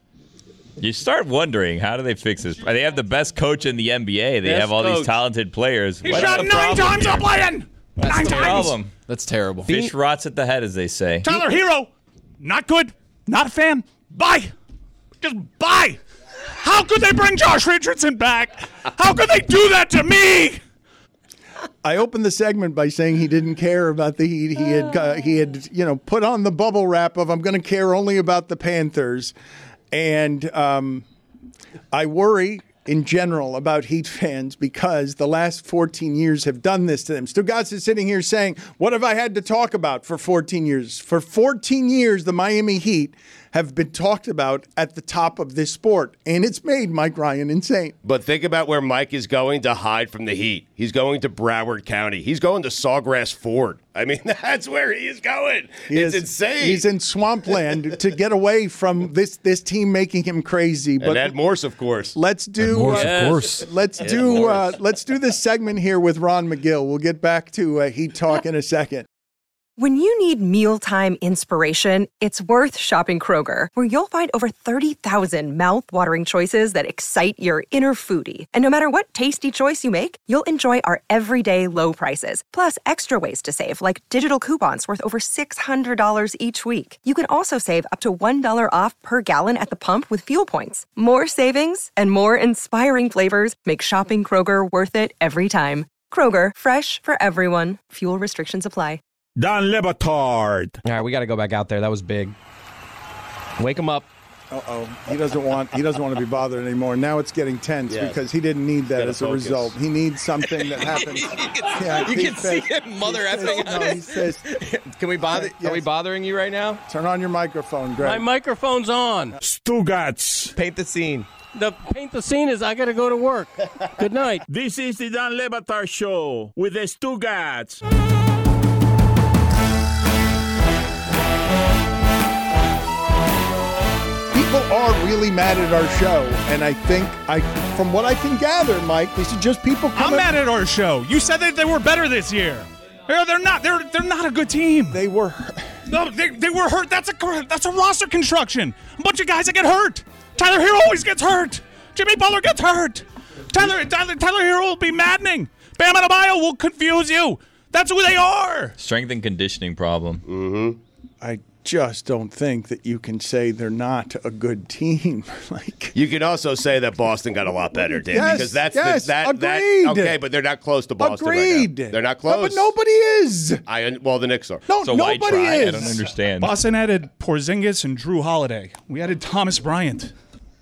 [SPEAKER 7] You start wondering, how do they fix this? They have the best coach in the N B A. They
[SPEAKER 8] Best
[SPEAKER 7] have all these
[SPEAKER 8] coach.
[SPEAKER 7] talented players.
[SPEAKER 9] He
[SPEAKER 7] What's
[SPEAKER 9] shot
[SPEAKER 7] the
[SPEAKER 9] nine
[SPEAKER 7] problem
[SPEAKER 9] times
[SPEAKER 7] here?
[SPEAKER 9] on playing.
[SPEAKER 7] That's
[SPEAKER 9] Nine
[SPEAKER 7] the
[SPEAKER 9] times.
[SPEAKER 7] problem.
[SPEAKER 10] That's terrible.
[SPEAKER 7] Fish rots at the head, as they say.
[SPEAKER 9] Tyler Hero, not good. Not a fan. Bye. Just bye. How could they bring Josh Richardson back? How could they do that to me?
[SPEAKER 5] I opened the segment by saying he didn't care about the Heat. He had uh, he had you know put on the bubble wrap of I'm going to care only about the Panthers, and um, I worry in general about Heat fans because the last fourteen years have done this to them. Stugotz is sitting here saying, "What have I had to talk about for fourteen years?" For fourteen years, the Miami Heat have been talked about at the top of this sport, and it's made Mike Ryan insane.
[SPEAKER 6] But think about where Mike is going to hide from the Heat. He's going to Broward County. He's going to Sawgrass Ford. I mean, that's where he is going.
[SPEAKER 5] He
[SPEAKER 6] it's
[SPEAKER 5] is-
[SPEAKER 6] insane.
[SPEAKER 5] He's in swampland to get away from this this team making him crazy.
[SPEAKER 6] and
[SPEAKER 5] But
[SPEAKER 6] Ed Morse, of course.
[SPEAKER 5] let's do
[SPEAKER 10] Morse,
[SPEAKER 5] uh,
[SPEAKER 10] of course.
[SPEAKER 5] let's do uh, let's do this segment here with Ron McGill. We'll get back to uh, Heat Talk in a second.
[SPEAKER 13] When you need mealtime inspiration, it's worth shopping Kroger, where you'll find over thirty thousand mouth-watering choices that excite your inner foodie. And no matter what tasty choice you make, you'll enjoy our everyday low prices, plus extra ways to save, like digital coupons worth over six hundred dollars each week. You can also save up to one dollar off per gallon at the pump with fuel points. More savings and more inspiring flavors make shopping Kroger worth it every time. Kroger, fresh for everyone. Fuel restrictions apply.
[SPEAKER 11] Don Le Batard.
[SPEAKER 2] All right, we got to go back out there. That was big. Wake him up.
[SPEAKER 5] Uh oh, he doesn't want he doesn't want to be bothered anymore. Now it's getting tense
[SPEAKER 6] Yeah.
[SPEAKER 5] because he didn't need that
[SPEAKER 6] Gotta
[SPEAKER 5] as a
[SPEAKER 6] focus.
[SPEAKER 5] result. He needs something that happens. Yeah,
[SPEAKER 2] You
[SPEAKER 5] he
[SPEAKER 2] can see
[SPEAKER 5] says-
[SPEAKER 2] him mother
[SPEAKER 5] he says-
[SPEAKER 2] effing.
[SPEAKER 5] No, he says,
[SPEAKER 2] Can we bother?
[SPEAKER 5] Yes.
[SPEAKER 2] Are we bothering you right now?
[SPEAKER 5] "Turn on your microphone,
[SPEAKER 8] My
[SPEAKER 5] Greg."
[SPEAKER 8] microphone's on.
[SPEAKER 11] Stugotz.
[SPEAKER 2] Paint the scene.
[SPEAKER 8] The paint the scene is I got to go to work. Good night.
[SPEAKER 11] This is the Don Le Batard Show with the Stugotz.
[SPEAKER 5] People are really mad at our show, and I think I, from what I can gather, Mike, this is just people
[SPEAKER 9] I'm
[SPEAKER 5] coming.
[SPEAKER 9] mad at our show. You said that they were better this year. They're, they're not. They're they're not a good team.
[SPEAKER 5] They were.
[SPEAKER 9] No, they, they were hurt. That's a that's a roster construction. A bunch of guys that get hurt. Tyler Hero always gets hurt. Jimmy Butler gets hurt. Tyler Tyler, Tyler Hero will be maddening. Bam Adebayo will confuse you. That's who they are.
[SPEAKER 7] Strength and conditioning problem.
[SPEAKER 6] Mm-hmm.
[SPEAKER 5] I just don't think that you can say they're not a good team. Like
[SPEAKER 6] you can also say that Boston got a lot better, Dan,
[SPEAKER 5] yes,
[SPEAKER 6] because that's
[SPEAKER 5] yes,
[SPEAKER 6] the, that,
[SPEAKER 5] agreed.
[SPEAKER 6] that okay, but they're not close to Boston.
[SPEAKER 5] Agreed.
[SPEAKER 6] Right now. They're not close.
[SPEAKER 5] No, but nobody is.
[SPEAKER 6] I well, the Knicks are.
[SPEAKER 5] No,
[SPEAKER 7] so
[SPEAKER 5] nobody
[SPEAKER 7] why try?
[SPEAKER 5] is.
[SPEAKER 7] I don't understand.
[SPEAKER 14] Boston added Porzingis and Drew Holiday. We added Thomas Bryant.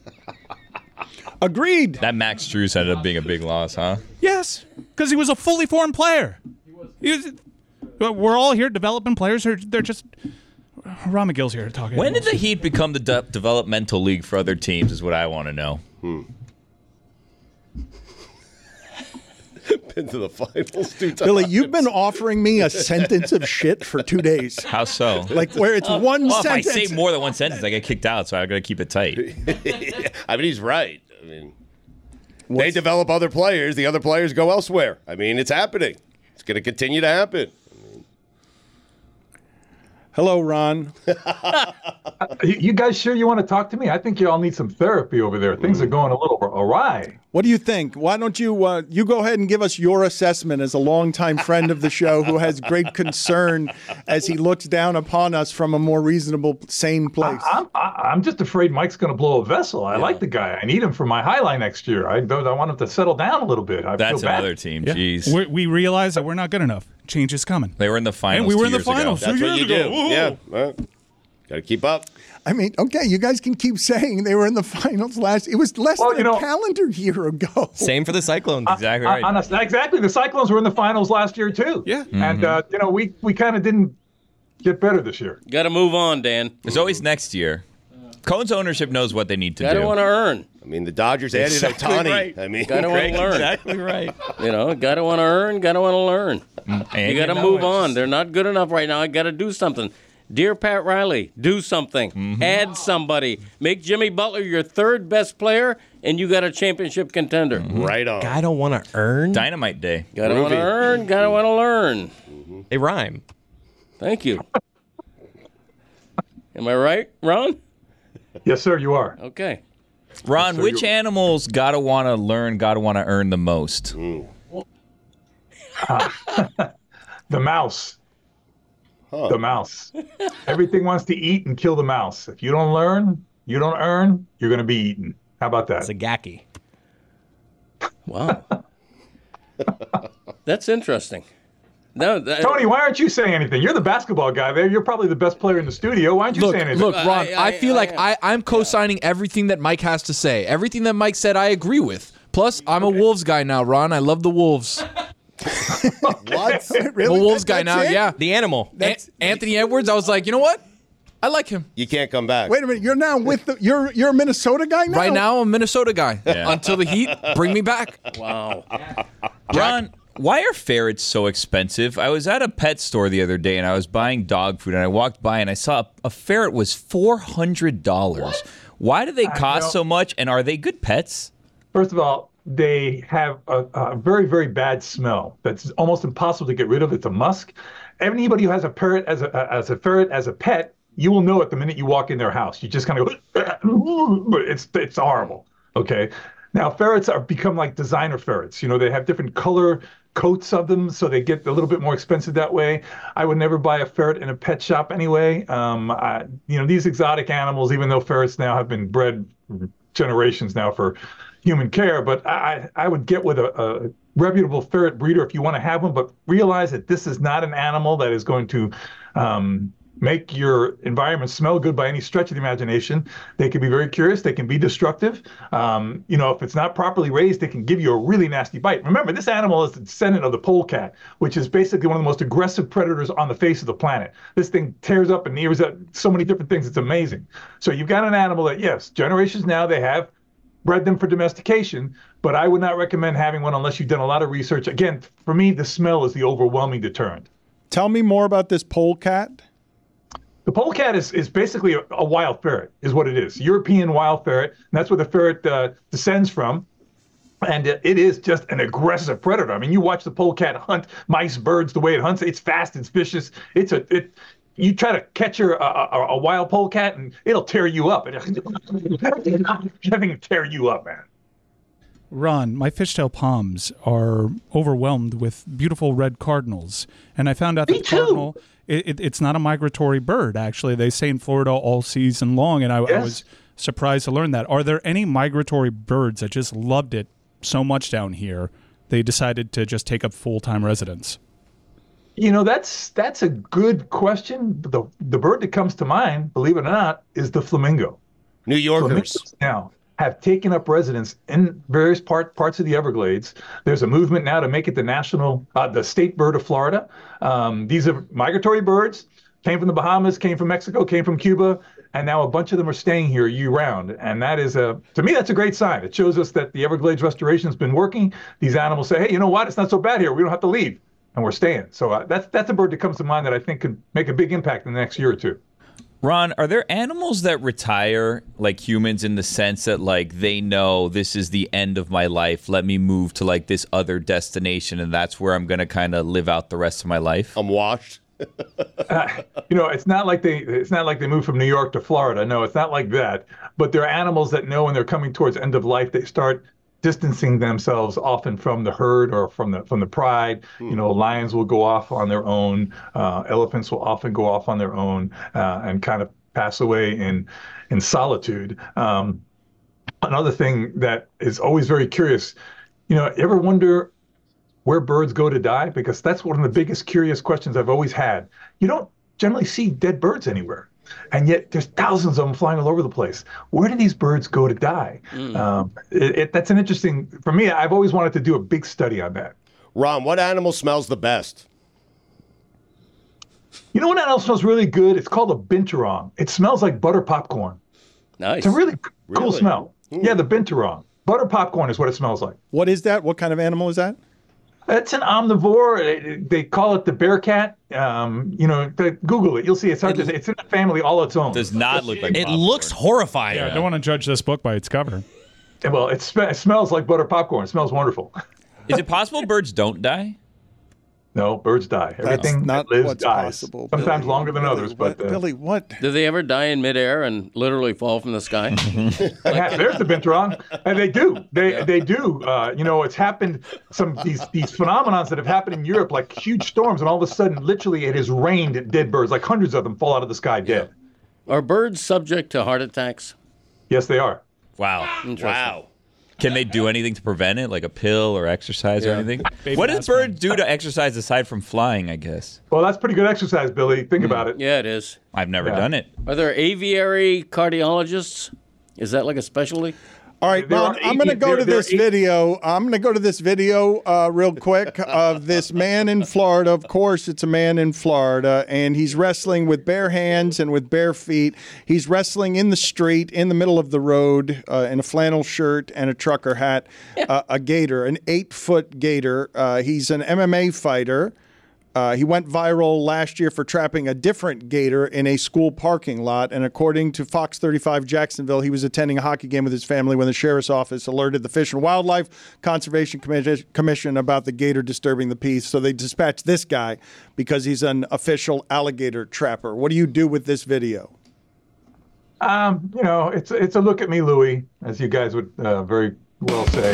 [SPEAKER 5] Agreed.
[SPEAKER 7] That Max Strus ended up being a big loss, huh?
[SPEAKER 14] Yes, because he was a fully formed player. He was, we're all here developing players. Who are, they're just Ron McGill's here talking.
[SPEAKER 7] When did the Heat become the de- developmental league for other teams? Is what I want to know.
[SPEAKER 6] Hmm. Been to the finals two times.
[SPEAKER 5] Billy, you've been offering me a sentence of shit for two days.
[SPEAKER 7] How so?
[SPEAKER 5] Like where it's
[SPEAKER 7] Uh,
[SPEAKER 5] one
[SPEAKER 7] well,
[SPEAKER 5] sentence.
[SPEAKER 7] If I say more than one sentence, I get kicked out, so I got to keep it tight.
[SPEAKER 6] I mean, he's right. I mean, What's... they develop other players. The other players go elsewhere. I mean, it's happening. It's going to continue to happen.
[SPEAKER 5] Hello, Ron.
[SPEAKER 15] You guys sure you want to talk to me? I think you all need some therapy over there. Things are going a little awry.
[SPEAKER 5] What do you think? Why don't you uh, you go ahead and give us your assessment as a longtime friend of the show who has great concern as he looks down upon us from a more reasonable, sane place?
[SPEAKER 15] I, I'm, I, I'm just afraid Mike's going to blow a vessel. I yeah. like the guy. I need him for my highlight next year. I, I want him to settle down a little bit. I
[SPEAKER 7] That's
[SPEAKER 15] feel bad.
[SPEAKER 7] another team.
[SPEAKER 14] Yeah.
[SPEAKER 7] Jeez.
[SPEAKER 14] We're, we realize that we're not good enough. Change is coming.
[SPEAKER 7] They were in the finals.
[SPEAKER 14] And we were in the
[SPEAKER 7] years
[SPEAKER 14] finals.
[SPEAKER 7] Ago.
[SPEAKER 6] That's what you
[SPEAKER 14] ago.
[SPEAKER 6] do.
[SPEAKER 14] Ooh.
[SPEAKER 6] Yeah. Well, got to keep up.
[SPEAKER 5] I mean, okay, you guys can keep saying they were in the finals last. It was less
[SPEAKER 15] well,
[SPEAKER 5] than
[SPEAKER 15] you know,
[SPEAKER 5] a calendar year ago.
[SPEAKER 2] Same for the Cyclones.
[SPEAKER 15] I,
[SPEAKER 7] exactly
[SPEAKER 15] I,
[SPEAKER 7] right.
[SPEAKER 15] Honestly, exactly. The Cyclones were in the finals last year too.
[SPEAKER 14] Yeah.
[SPEAKER 15] Mm-hmm. And uh, you know, we we kind of didn't get better this year.
[SPEAKER 8] Got to move on, Dan.
[SPEAKER 7] There's always next year. Cone's ownership knows what they need to
[SPEAKER 8] Gotta
[SPEAKER 7] do.
[SPEAKER 8] Got to want to earn.
[SPEAKER 6] I mean, the Dodgers added
[SPEAKER 7] exactly
[SPEAKER 6] Ohtani.
[SPEAKER 7] Right.
[SPEAKER 6] I mean,
[SPEAKER 8] got to want to learn.
[SPEAKER 7] Exactly right.
[SPEAKER 8] You know, got to want to earn. Got to want to learn.
[SPEAKER 7] And
[SPEAKER 8] you got to
[SPEAKER 7] know
[SPEAKER 8] move
[SPEAKER 7] it.
[SPEAKER 8] on. They're not good enough right now. I got to do something. Dear Pat Riley, do something.
[SPEAKER 7] Mm-hmm.
[SPEAKER 8] Add somebody. Make Jimmy Butler your third best player, and you got a championship contender.
[SPEAKER 7] Mm-hmm.
[SPEAKER 6] Right on.
[SPEAKER 2] Guy don't want to earn.
[SPEAKER 7] Dynamite day.
[SPEAKER 8] Got to want to earn. Got to want to learn.
[SPEAKER 6] Mm-hmm.
[SPEAKER 2] They rhyme.
[SPEAKER 8] Thank you. Am I right, Ron?
[SPEAKER 15] Yes, sir, you are.
[SPEAKER 8] Okay.
[SPEAKER 7] Ron,
[SPEAKER 15] So
[SPEAKER 7] which
[SPEAKER 15] you're-
[SPEAKER 7] animals gotta want to learn, gotta want to earn the most?
[SPEAKER 6] Mm.
[SPEAKER 15] Uh, the mouse.
[SPEAKER 6] Huh.
[SPEAKER 15] The mouse. Everything wants to eat and kill the mouse. If you don't learn, you don't earn, you're going to be eaten. How about that?
[SPEAKER 2] It's a gacky.
[SPEAKER 8] Wow. That's interesting. No, that,
[SPEAKER 15] Tony, why aren't you saying anything? You're the basketball guy there. You're probably the best player in the studio. Why aren't you
[SPEAKER 10] Look,
[SPEAKER 15] saying anything?
[SPEAKER 10] look, Ron. I,
[SPEAKER 8] I- I-
[SPEAKER 10] feel
[SPEAKER 8] I
[SPEAKER 10] like
[SPEAKER 8] am.
[SPEAKER 10] I, I'm co-signing everything that Mike has to say. Everything that Mike said, I agree with. Plus, I'm a Wolves guy now, Ron. I love the Wolves.
[SPEAKER 6] What?
[SPEAKER 10] I'm a Wolves guy
[SPEAKER 5] That's
[SPEAKER 10] now.
[SPEAKER 5] it?
[SPEAKER 10] Yeah,
[SPEAKER 2] The animal.
[SPEAKER 10] An- Anthony Edwards. I was like, you know what? I like him.
[SPEAKER 6] You can't come back.
[SPEAKER 5] Wait a minute, you're now with the you're you're a Minnesota guy now.
[SPEAKER 10] Right now, I'm a Minnesota guy.
[SPEAKER 7] Yeah.
[SPEAKER 10] Until the Heat bring me back.
[SPEAKER 8] wow.
[SPEAKER 7] Ron, why are ferrets so expensive? I was at a pet store the other day and I was buying dog food and I walked by and I saw a, a ferret was four hundred dollars. Why do they cost so much and are they good pets?
[SPEAKER 15] First of all, they have a, a very, very bad smell that's almost impossible to get rid of. It's a musk. Anybody who has a ferret as a as a ferret as a pet, you will know it the minute you walk in their house. You just kind of go, but it's it's horrible. Okay. Now ferrets are become like designer ferrets. You know, they have different color coats of them, so they get a little bit more expensive that way. I would never buy a ferret in a pet shop anyway. Um, I, you know, these exotic animals, even though ferrets now have been bred generations now for human care, but I, I would get with a, a reputable ferret breeder if you want to have one, but realize that this is not an animal that is going to um, make your environment smell good by any stretch of the imagination. They can be very curious. They can be destructive. Um, you know, if it's not properly raised, they can give you a really nasty bite. Remember, this animal is the descendant of the polecat, which is basically one of the most aggressive predators on the face of the planet. This thing tears up and tears up so many different things. It's amazing. So you've got an animal that, yes, generations now they have bred them for domestication, but I would not recommend having one unless you've done a lot of research. Again, for me, the smell is the overwhelming deterrent.
[SPEAKER 5] Tell me more about this polecat.
[SPEAKER 15] The polecat is, is basically a, a wild ferret, is what it is. European wild ferret, and that's where the ferret uh, descends from. And it, it is just an aggressive predator. I mean, you watch the polecat hunt mice, birds, the way it hunts. It's fast, it's vicious. It's a it. You try to catch your, a, a, a wild polecat, and it'll tear you up. That thing will tear you up, man.
[SPEAKER 14] Ron, my fishtail palms are overwhelmed with beautiful red cardinals, and I found out
[SPEAKER 15] Me
[SPEAKER 14] that the
[SPEAKER 15] too.
[SPEAKER 14] cardinal it, it, it's not a migratory bird. Actually, they stay in Florida all season long, and I,
[SPEAKER 15] Yes.
[SPEAKER 14] I was surprised to learn that. Are there any migratory birds that just loved it so much down here they decided to just take up full-time residence?
[SPEAKER 15] You know, that's that's a good question. The the bird that comes to mind, believe it or not, is the flamingo.
[SPEAKER 6] New Yorkers
[SPEAKER 15] Flamingos now have taken up residence in various part parts of the Everglades. There's a movement now to make it the national, uh, the state bird of Florida. Um, these are migratory birds. Came from the Bahamas, came from Mexico, came from Cuba, and now a bunch of them are staying here year-round. And that is a, to me, that's a great sign. It shows us that the Everglades restoration has been working. These animals say, hey, you know what? It's not so bad here. We don't have to leave, and we're staying. So uh, that's that's a bird that comes to mind that I think could make a big impact in the next year or two.
[SPEAKER 7] Ron, are there animals that retire like humans in the sense that like they know this is the end of my life, let me move to like this other destination and that's where I'm going to kind of live out the rest of my life?
[SPEAKER 6] I'm washed.
[SPEAKER 15] uh, you know, it's not like they it's not like they move from New York to Florida. No, it's not like that. But there are animals that know when they're coming towards end of life, they start distancing themselves often from the herd or from the from the pride. You know, lions will go off on their own. Uh, elephants will often go off on their own uh, and kind of pass away in in solitude. Um, another thing that is always very curious, you know, ever wonder where birds go to die? Because that's one of the biggest curious questions I've always had. You don't generally see dead birds anywhere. And yet there's thousands of them flying all over the place. Where do these birds go to die? Mm. Um, it, it, that's an interesting, for me, I've always wanted to do a big study on that.
[SPEAKER 6] Ron, what animal smells the best?
[SPEAKER 15] You know what animal smells really good? It's called a binturong. It smells like butter popcorn.
[SPEAKER 8] Nice.
[SPEAKER 15] It's a really cool
[SPEAKER 6] Really?
[SPEAKER 15] smell.
[SPEAKER 6] Mm.
[SPEAKER 15] Yeah, the binturong. Butter popcorn is what it smells like.
[SPEAKER 5] What is that? What kind of animal is that?
[SPEAKER 15] It's an omnivore. They- They call it the bear cat. Um, you know, they- Google it. You'll see it's hard to say. It's in a family all its own.
[SPEAKER 7] Does not look like
[SPEAKER 16] It
[SPEAKER 7] popcorn.
[SPEAKER 16] looks horrifying.
[SPEAKER 14] Yeah, I don't want to judge this book by its cover.
[SPEAKER 15] Well, it, sm- it smells like butter popcorn. It smells wonderful.
[SPEAKER 7] Is it possible birds don't die?
[SPEAKER 15] No, birds die. Everything
[SPEAKER 5] not
[SPEAKER 15] that lives
[SPEAKER 5] what's
[SPEAKER 15] dies.
[SPEAKER 5] possible,
[SPEAKER 15] Sometimes
[SPEAKER 5] Billy.
[SPEAKER 15] longer than
[SPEAKER 5] Billy,
[SPEAKER 15] others, but
[SPEAKER 5] what,
[SPEAKER 15] uh,
[SPEAKER 5] Billy, what?
[SPEAKER 8] Do they ever die in midair and literally fall from the sky?
[SPEAKER 15] there's the binturong, and they do. They they do. Uh, you know, it's happened. Some these these phenomenons that have happened in Europe, like huge storms, and all of a sudden, literally, it has rained dead birds. Like hundreds of them fall out of the sky dead.
[SPEAKER 8] Are birds subject to heart attacks?
[SPEAKER 15] Yes, they are.
[SPEAKER 7] Wow.
[SPEAKER 8] Interesting.
[SPEAKER 6] Wow.
[SPEAKER 7] Can they do anything to prevent it, like a pill or exercise or
[SPEAKER 8] Yeah.
[SPEAKER 7] anything?
[SPEAKER 14] Baby
[SPEAKER 7] What does
[SPEAKER 14] aspirin.
[SPEAKER 7] birds do to exercise aside from flying, I guess?
[SPEAKER 15] Well, that's pretty good exercise, Billy. Think about it.
[SPEAKER 8] Yeah, it is.
[SPEAKER 7] I've never
[SPEAKER 15] Yeah.
[SPEAKER 7] done it.
[SPEAKER 8] Are there aviary cardiologists? Is that like a specialty?
[SPEAKER 5] All right,
[SPEAKER 15] There
[SPEAKER 5] Ron,
[SPEAKER 15] are
[SPEAKER 5] I'm going to
[SPEAKER 15] eight-
[SPEAKER 5] go
[SPEAKER 15] there-
[SPEAKER 5] to
[SPEAKER 15] there are
[SPEAKER 5] this
[SPEAKER 15] eight-
[SPEAKER 5] video. I'm going to go to this video uh, real quick of this man in Florida. Of course, it's a man in Florida, and he's wrestling with bare hands and with bare feet. He's wrestling in the street, in the middle of the road, uh, in a flannel shirt and a trucker hat, uh, a gator, an eight-foot gator. Uh, he's an M M A fighter. Uh, he went viral last year for trapping a different gator in a school parking lot. And according to Fox thirty-five Jacksonville, he was attending a hockey game with his family when the sheriff's office alerted the Fish and Wildlife Conservation Commi- Commission about the gator disturbing the peace. So they dispatched this guy because he's an official alligator trapper. What do you do with this video?
[SPEAKER 15] Um, you know, it's it's a look at me, Louie, as you guys would uh, very well say.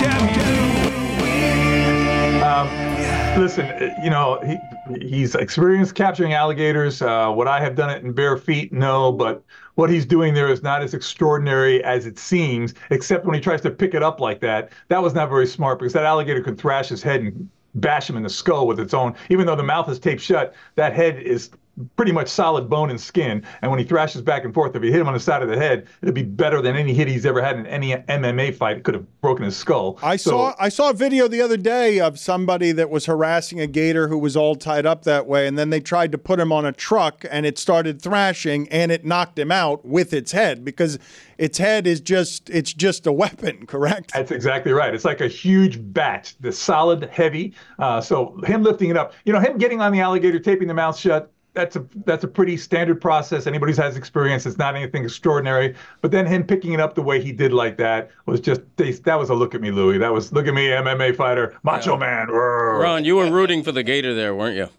[SPEAKER 15] Um, listen, uh, you know, he he's experienced capturing alligators. Uh, would I have done it in bare feet? No, but what he's doing there is not as extraordinary as it seems, except when he tries to pick it up like that. That was not very smart because that alligator could thrash his head and bash him in the skull with its own. Even though the mouth is taped shut, that head is pretty much solid bone and skin. And when he thrashes back and forth, if you hit him on the side of the head, it'd be better than any hit he's ever had in any M M A fight. It could have broken his skull.
[SPEAKER 5] I
[SPEAKER 15] So-
[SPEAKER 5] saw I saw a video the other day of somebody that was harassing a gator who was all tied up that way, and then they tried to put him on a truck, and it started thrashing, and it knocked him out with its head because its head is just it's just a weapon, correct?
[SPEAKER 15] That's exactly right. It's like a huge bat, the solid, heavy. Uh, so him lifting it up, you know, him getting on the alligator, taping the mouth shut. That's a that's a pretty standard process. Anybody who has experience, it's not anything extraordinary. But then him picking it up the way he did like that was just they, that was a look at me, Louie. That was look at me, M M A fighter, macho man. Roar.
[SPEAKER 8] Ron, you were rooting for the gator there, weren't you?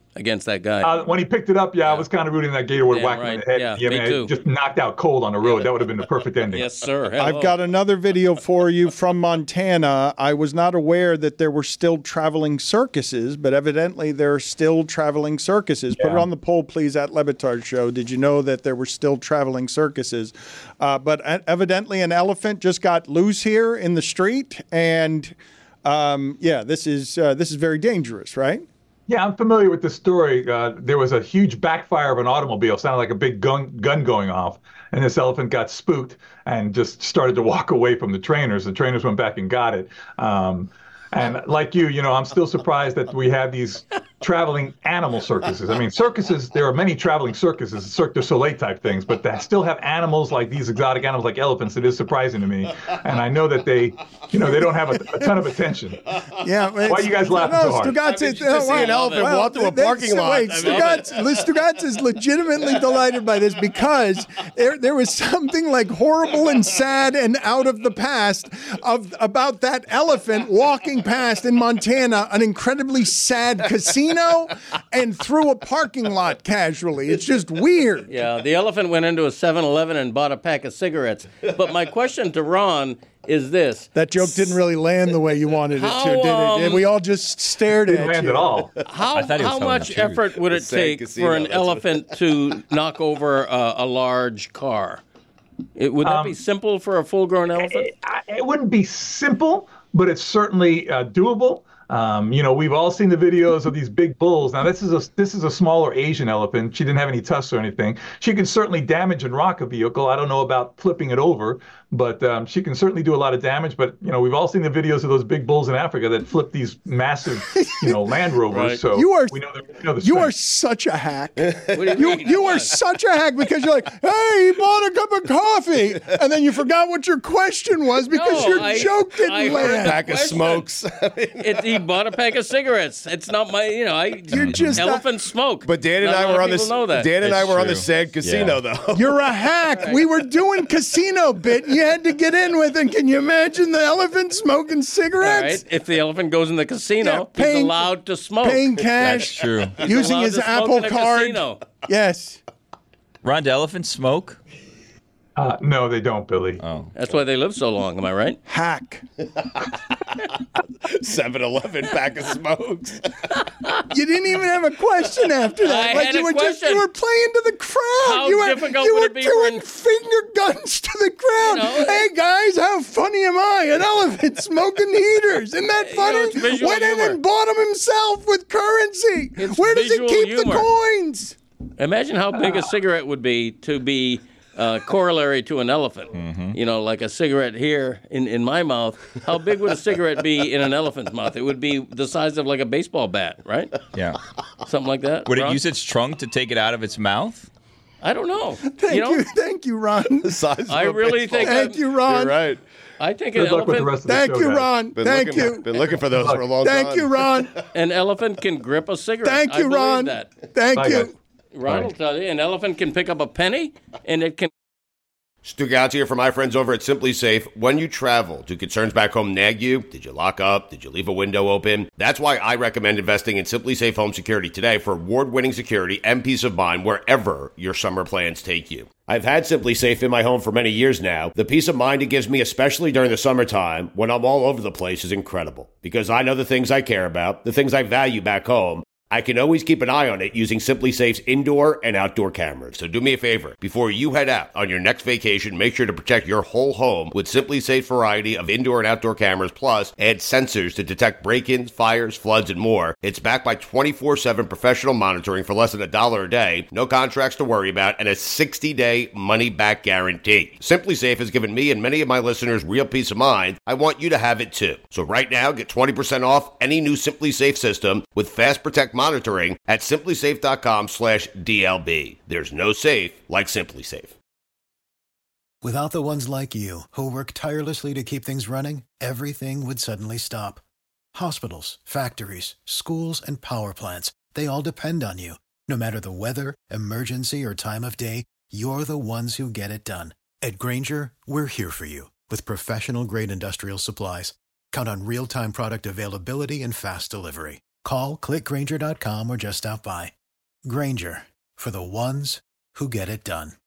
[SPEAKER 8] against that guy.
[SPEAKER 15] Uh, when he picked it up, yeah, I was kind of rooting that Gator would
[SPEAKER 8] Damn
[SPEAKER 15] whack him in
[SPEAKER 8] right.
[SPEAKER 15] the head.
[SPEAKER 8] Yeah,
[SPEAKER 15] Yeah,
[SPEAKER 8] me
[SPEAKER 15] man,
[SPEAKER 8] too.
[SPEAKER 15] just knocked out cold on the road. That would have been the perfect ending.
[SPEAKER 8] Yes, sir.
[SPEAKER 5] I've got another video for you from Montana. I was not aware that there were still traveling circuses, but evidently there are still traveling circuses. Put it
[SPEAKER 15] Yeah.
[SPEAKER 5] on the poll, please, at Levitard Show. Did you know that there were still traveling circuses? Uh, but e- evidently an elephant just got loose here in the street, and um, yeah, this is uh, this is very dangerous, right?
[SPEAKER 15] Yeah, I'm familiar with the story. Uh, there was a huge backfire of an automobile, sounded like a big gun, gun going off, and this elephant got spooked and just started to walk away from the trainers. The trainers went back and got it. Um, and like you, you know, I'm still surprised that we have these traveling animal circuses. I mean, circuses, there are many traveling circuses, Cirque du Soleil type things, but they still have animals like these exotic animals like elephants. It is surprising to me. And I know that they, you know, they don't have a, a ton of attention.
[SPEAKER 5] Yeah.
[SPEAKER 15] Why are you guys laughing
[SPEAKER 5] no,
[SPEAKER 15] so hard?
[SPEAKER 5] Stugotz,
[SPEAKER 6] I mean, just to see an elephant walk through a parking lot.
[SPEAKER 5] Wait,
[SPEAKER 6] I mean-
[SPEAKER 5] Stugotz, Stugotz is legitimately delighted by this because there, there was something like horrible and sad and out of the past of about that elephant walking past in Montana an incredibly sad casino and through a parking lot casually. It's just weird.
[SPEAKER 8] Yeah, the elephant went into a seven eleven and bought a pack of cigarettes. But my question to Ron is this.
[SPEAKER 5] That joke didn't really land the way you wanted it
[SPEAKER 8] How,
[SPEAKER 5] to, did it?
[SPEAKER 8] um,
[SPEAKER 5] We all just stared
[SPEAKER 15] Didn't
[SPEAKER 5] at
[SPEAKER 15] land
[SPEAKER 5] you.
[SPEAKER 15] at all.
[SPEAKER 8] How,
[SPEAKER 7] I thought he was
[SPEAKER 8] how
[SPEAKER 7] telling
[SPEAKER 8] much
[SPEAKER 7] the truth.
[SPEAKER 8] effort would it
[SPEAKER 6] The sad
[SPEAKER 8] take
[SPEAKER 6] casino,
[SPEAKER 8] for an
[SPEAKER 6] that's what-
[SPEAKER 8] elephant to knock over a, a large car? It, would that
[SPEAKER 15] Um,
[SPEAKER 8] be simple for a full-grown elephant?
[SPEAKER 15] It, it wouldn't be simple, but it's certainly uh, doable. Um, you know, we've all seen the videos of these big bulls. Now, this is a this is a smaller Asian elephant. She didn't have any tusks or anything. She can certainly damage and rock a vehicle. I don't know about flipping it over, but um, she can certainly do a lot of damage. But you know, we've all seen the videos of those big bulls in Africa that flip these massive, you know, Land Rovers.
[SPEAKER 8] Right.
[SPEAKER 15] So
[SPEAKER 5] You are-
[SPEAKER 15] we know the, we know the
[SPEAKER 5] You are
[SPEAKER 15] strength.
[SPEAKER 5] such a hack.
[SPEAKER 8] What do you
[SPEAKER 5] You
[SPEAKER 8] mean?
[SPEAKER 5] you are such a hack because you're like, hey, he bought a cup of coffee, and then you forgot what your question was because
[SPEAKER 8] No,
[SPEAKER 5] your
[SPEAKER 8] I-
[SPEAKER 5] joke didn't
[SPEAKER 8] I heard
[SPEAKER 5] land.
[SPEAKER 8] that.
[SPEAKER 6] Pack of
[SPEAKER 8] Question.
[SPEAKER 6] smokes.
[SPEAKER 8] It, he bought a pack of cigarettes. It's not my, you know, I
[SPEAKER 5] You're just not-
[SPEAKER 8] elephants smoke.
[SPEAKER 6] But Dan and
[SPEAKER 8] Not a
[SPEAKER 6] I
[SPEAKER 8] lot
[SPEAKER 6] were
[SPEAKER 8] of
[SPEAKER 6] on
[SPEAKER 8] people
[SPEAKER 6] this.
[SPEAKER 8] know that.
[SPEAKER 6] Dan and I
[SPEAKER 7] It's
[SPEAKER 6] were on the
[SPEAKER 7] true.
[SPEAKER 6] sad casino,
[SPEAKER 7] Yeah.
[SPEAKER 6] though.
[SPEAKER 5] You're a hack. We were doing casino bit. You had to get in with it. Can you imagine the elephant smoking
[SPEAKER 8] All
[SPEAKER 5] cigarettes?
[SPEAKER 8] right. If the elephant goes in the casino,
[SPEAKER 5] Yeah, paying-
[SPEAKER 8] he's allowed to smoke.
[SPEAKER 5] Paying
[SPEAKER 7] That's
[SPEAKER 5] cash,
[SPEAKER 7] true.
[SPEAKER 8] He's
[SPEAKER 5] using
[SPEAKER 8] allowed
[SPEAKER 5] his
[SPEAKER 8] to smoke
[SPEAKER 5] Apple
[SPEAKER 8] in a
[SPEAKER 5] card.
[SPEAKER 8] casino.
[SPEAKER 5] Yes.
[SPEAKER 7] Ron, do elephants smoke?
[SPEAKER 15] Uh, no, they don't, Billy.
[SPEAKER 7] Oh.
[SPEAKER 8] That's why they live so long. Am I right?
[SPEAKER 5] Hack.
[SPEAKER 6] seven eleven pack of smokes.
[SPEAKER 5] You didn't even have a question after that.
[SPEAKER 8] I
[SPEAKER 5] like
[SPEAKER 8] had
[SPEAKER 5] you
[SPEAKER 8] a
[SPEAKER 5] were just
[SPEAKER 8] question.
[SPEAKER 5] you were playing to the crowd.
[SPEAKER 8] How
[SPEAKER 5] you were,
[SPEAKER 8] difficult
[SPEAKER 5] you
[SPEAKER 8] would
[SPEAKER 5] were
[SPEAKER 8] it be
[SPEAKER 5] doing
[SPEAKER 8] for-
[SPEAKER 5] finger guns to the crowd.
[SPEAKER 8] You know,
[SPEAKER 5] hey guys, how funny am I? An elephant smoking heaters. Isn't that
[SPEAKER 8] You
[SPEAKER 5] funny?
[SPEAKER 8] know, it's visual
[SPEAKER 5] Went in
[SPEAKER 8] humor.
[SPEAKER 5] and bought them himself with currency.
[SPEAKER 8] It's
[SPEAKER 5] Where does he
[SPEAKER 8] visual
[SPEAKER 5] keep
[SPEAKER 8] humor.
[SPEAKER 5] the coins?
[SPEAKER 8] Imagine how big a cigarette would be to be uh, corollary to an elephant.
[SPEAKER 7] Mm-hmm.
[SPEAKER 8] You know, like a cigarette here in, in my mouth. How big would a cigarette be in an elephant's mouth? It would be the size of like a baseball bat, right?
[SPEAKER 7] Yeah.
[SPEAKER 8] Something like that.
[SPEAKER 7] Would it
[SPEAKER 8] Ron?
[SPEAKER 7] use its trunk to take it out of its mouth?
[SPEAKER 8] I don't know.
[SPEAKER 5] Thank
[SPEAKER 8] you know,
[SPEAKER 5] you, thank you, Ron.
[SPEAKER 6] The size of
[SPEAKER 8] I
[SPEAKER 6] a
[SPEAKER 8] really
[SPEAKER 6] baseball.
[SPEAKER 8] think
[SPEAKER 5] Thank
[SPEAKER 8] I'm-
[SPEAKER 5] you, Ron.
[SPEAKER 6] You're right.
[SPEAKER 8] I think an
[SPEAKER 15] Good luck with the
[SPEAKER 8] elephant,
[SPEAKER 15] rest of the
[SPEAKER 5] Thank
[SPEAKER 15] show,
[SPEAKER 5] you,
[SPEAKER 15] guys.
[SPEAKER 5] Ron.
[SPEAKER 6] Been
[SPEAKER 5] Thank
[SPEAKER 6] looking,
[SPEAKER 5] you.
[SPEAKER 6] Been looking for those for a long
[SPEAKER 5] Thank
[SPEAKER 6] time.
[SPEAKER 5] you, Ron.
[SPEAKER 8] an elephant can grip a cigarette.
[SPEAKER 5] Thank
[SPEAKER 8] I
[SPEAKER 5] you,
[SPEAKER 8] believe
[SPEAKER 5] Ron.
[SPEAKER 8] That.
[SPEAKER 5] Thank
[SPEAKER 15] Bye,
[SPEAKER 5] you.
[SPEAKER 15] guys.
[SPEAKER 8] Ron will tell you, an elephant can pick up a penny, and it can.
[SPEAKER 6] Stugotz here for my friends over at Simply Safe. When you travel, do concerns back home nag you? Did you lock up? Did you leave a window open? That's why I recommend investing in Simply Safe Home Security today for award-winning security and peace of mind wherever your summer plans take you. I've had Simply Safe in my home for many years now. The peace of mind it gives me, especially during the summertime when I'm all over the place, is incredible. Because I know the things I care about, the things I value back home. I can always keep an eye on it using Simply Safe's indoor and outdoor cameras. So do me a favor. Before you head out on your next vacation, make sure to protect your whole home with Simply Safe's variety of indoor and outdoor cameras, plus add sensors to detect break-ins, fires, floods, and more. It's backed by twenty-four seven professional monitoring for less than a dollar a day, no contracts to worry about, and a sixty-day money-back guarantee. Simply Safe has given me and many of my listeners real peace of mind. I want you to have it too. So right now, get twenty percent off any new Simply Safe system with Fast Protect monitoring at simplysafe.com slash DLB. There's no safe like Simply Safe.
[SPEAKER 16] Without the ones like you, who work tirelessly to keep things running, everything would suddenly stop. Hospitals, factories, schools, and power plants, they all depend on you. No matter the weather, emergency, or time of day, you're the ones who get it done. At Grainger, we're here for you with professional-grade industrial supplies. Count on real-time product availability and fast delivery. Call, click Grainger dot com, or just stop by. Grainger, for the ones who get it done.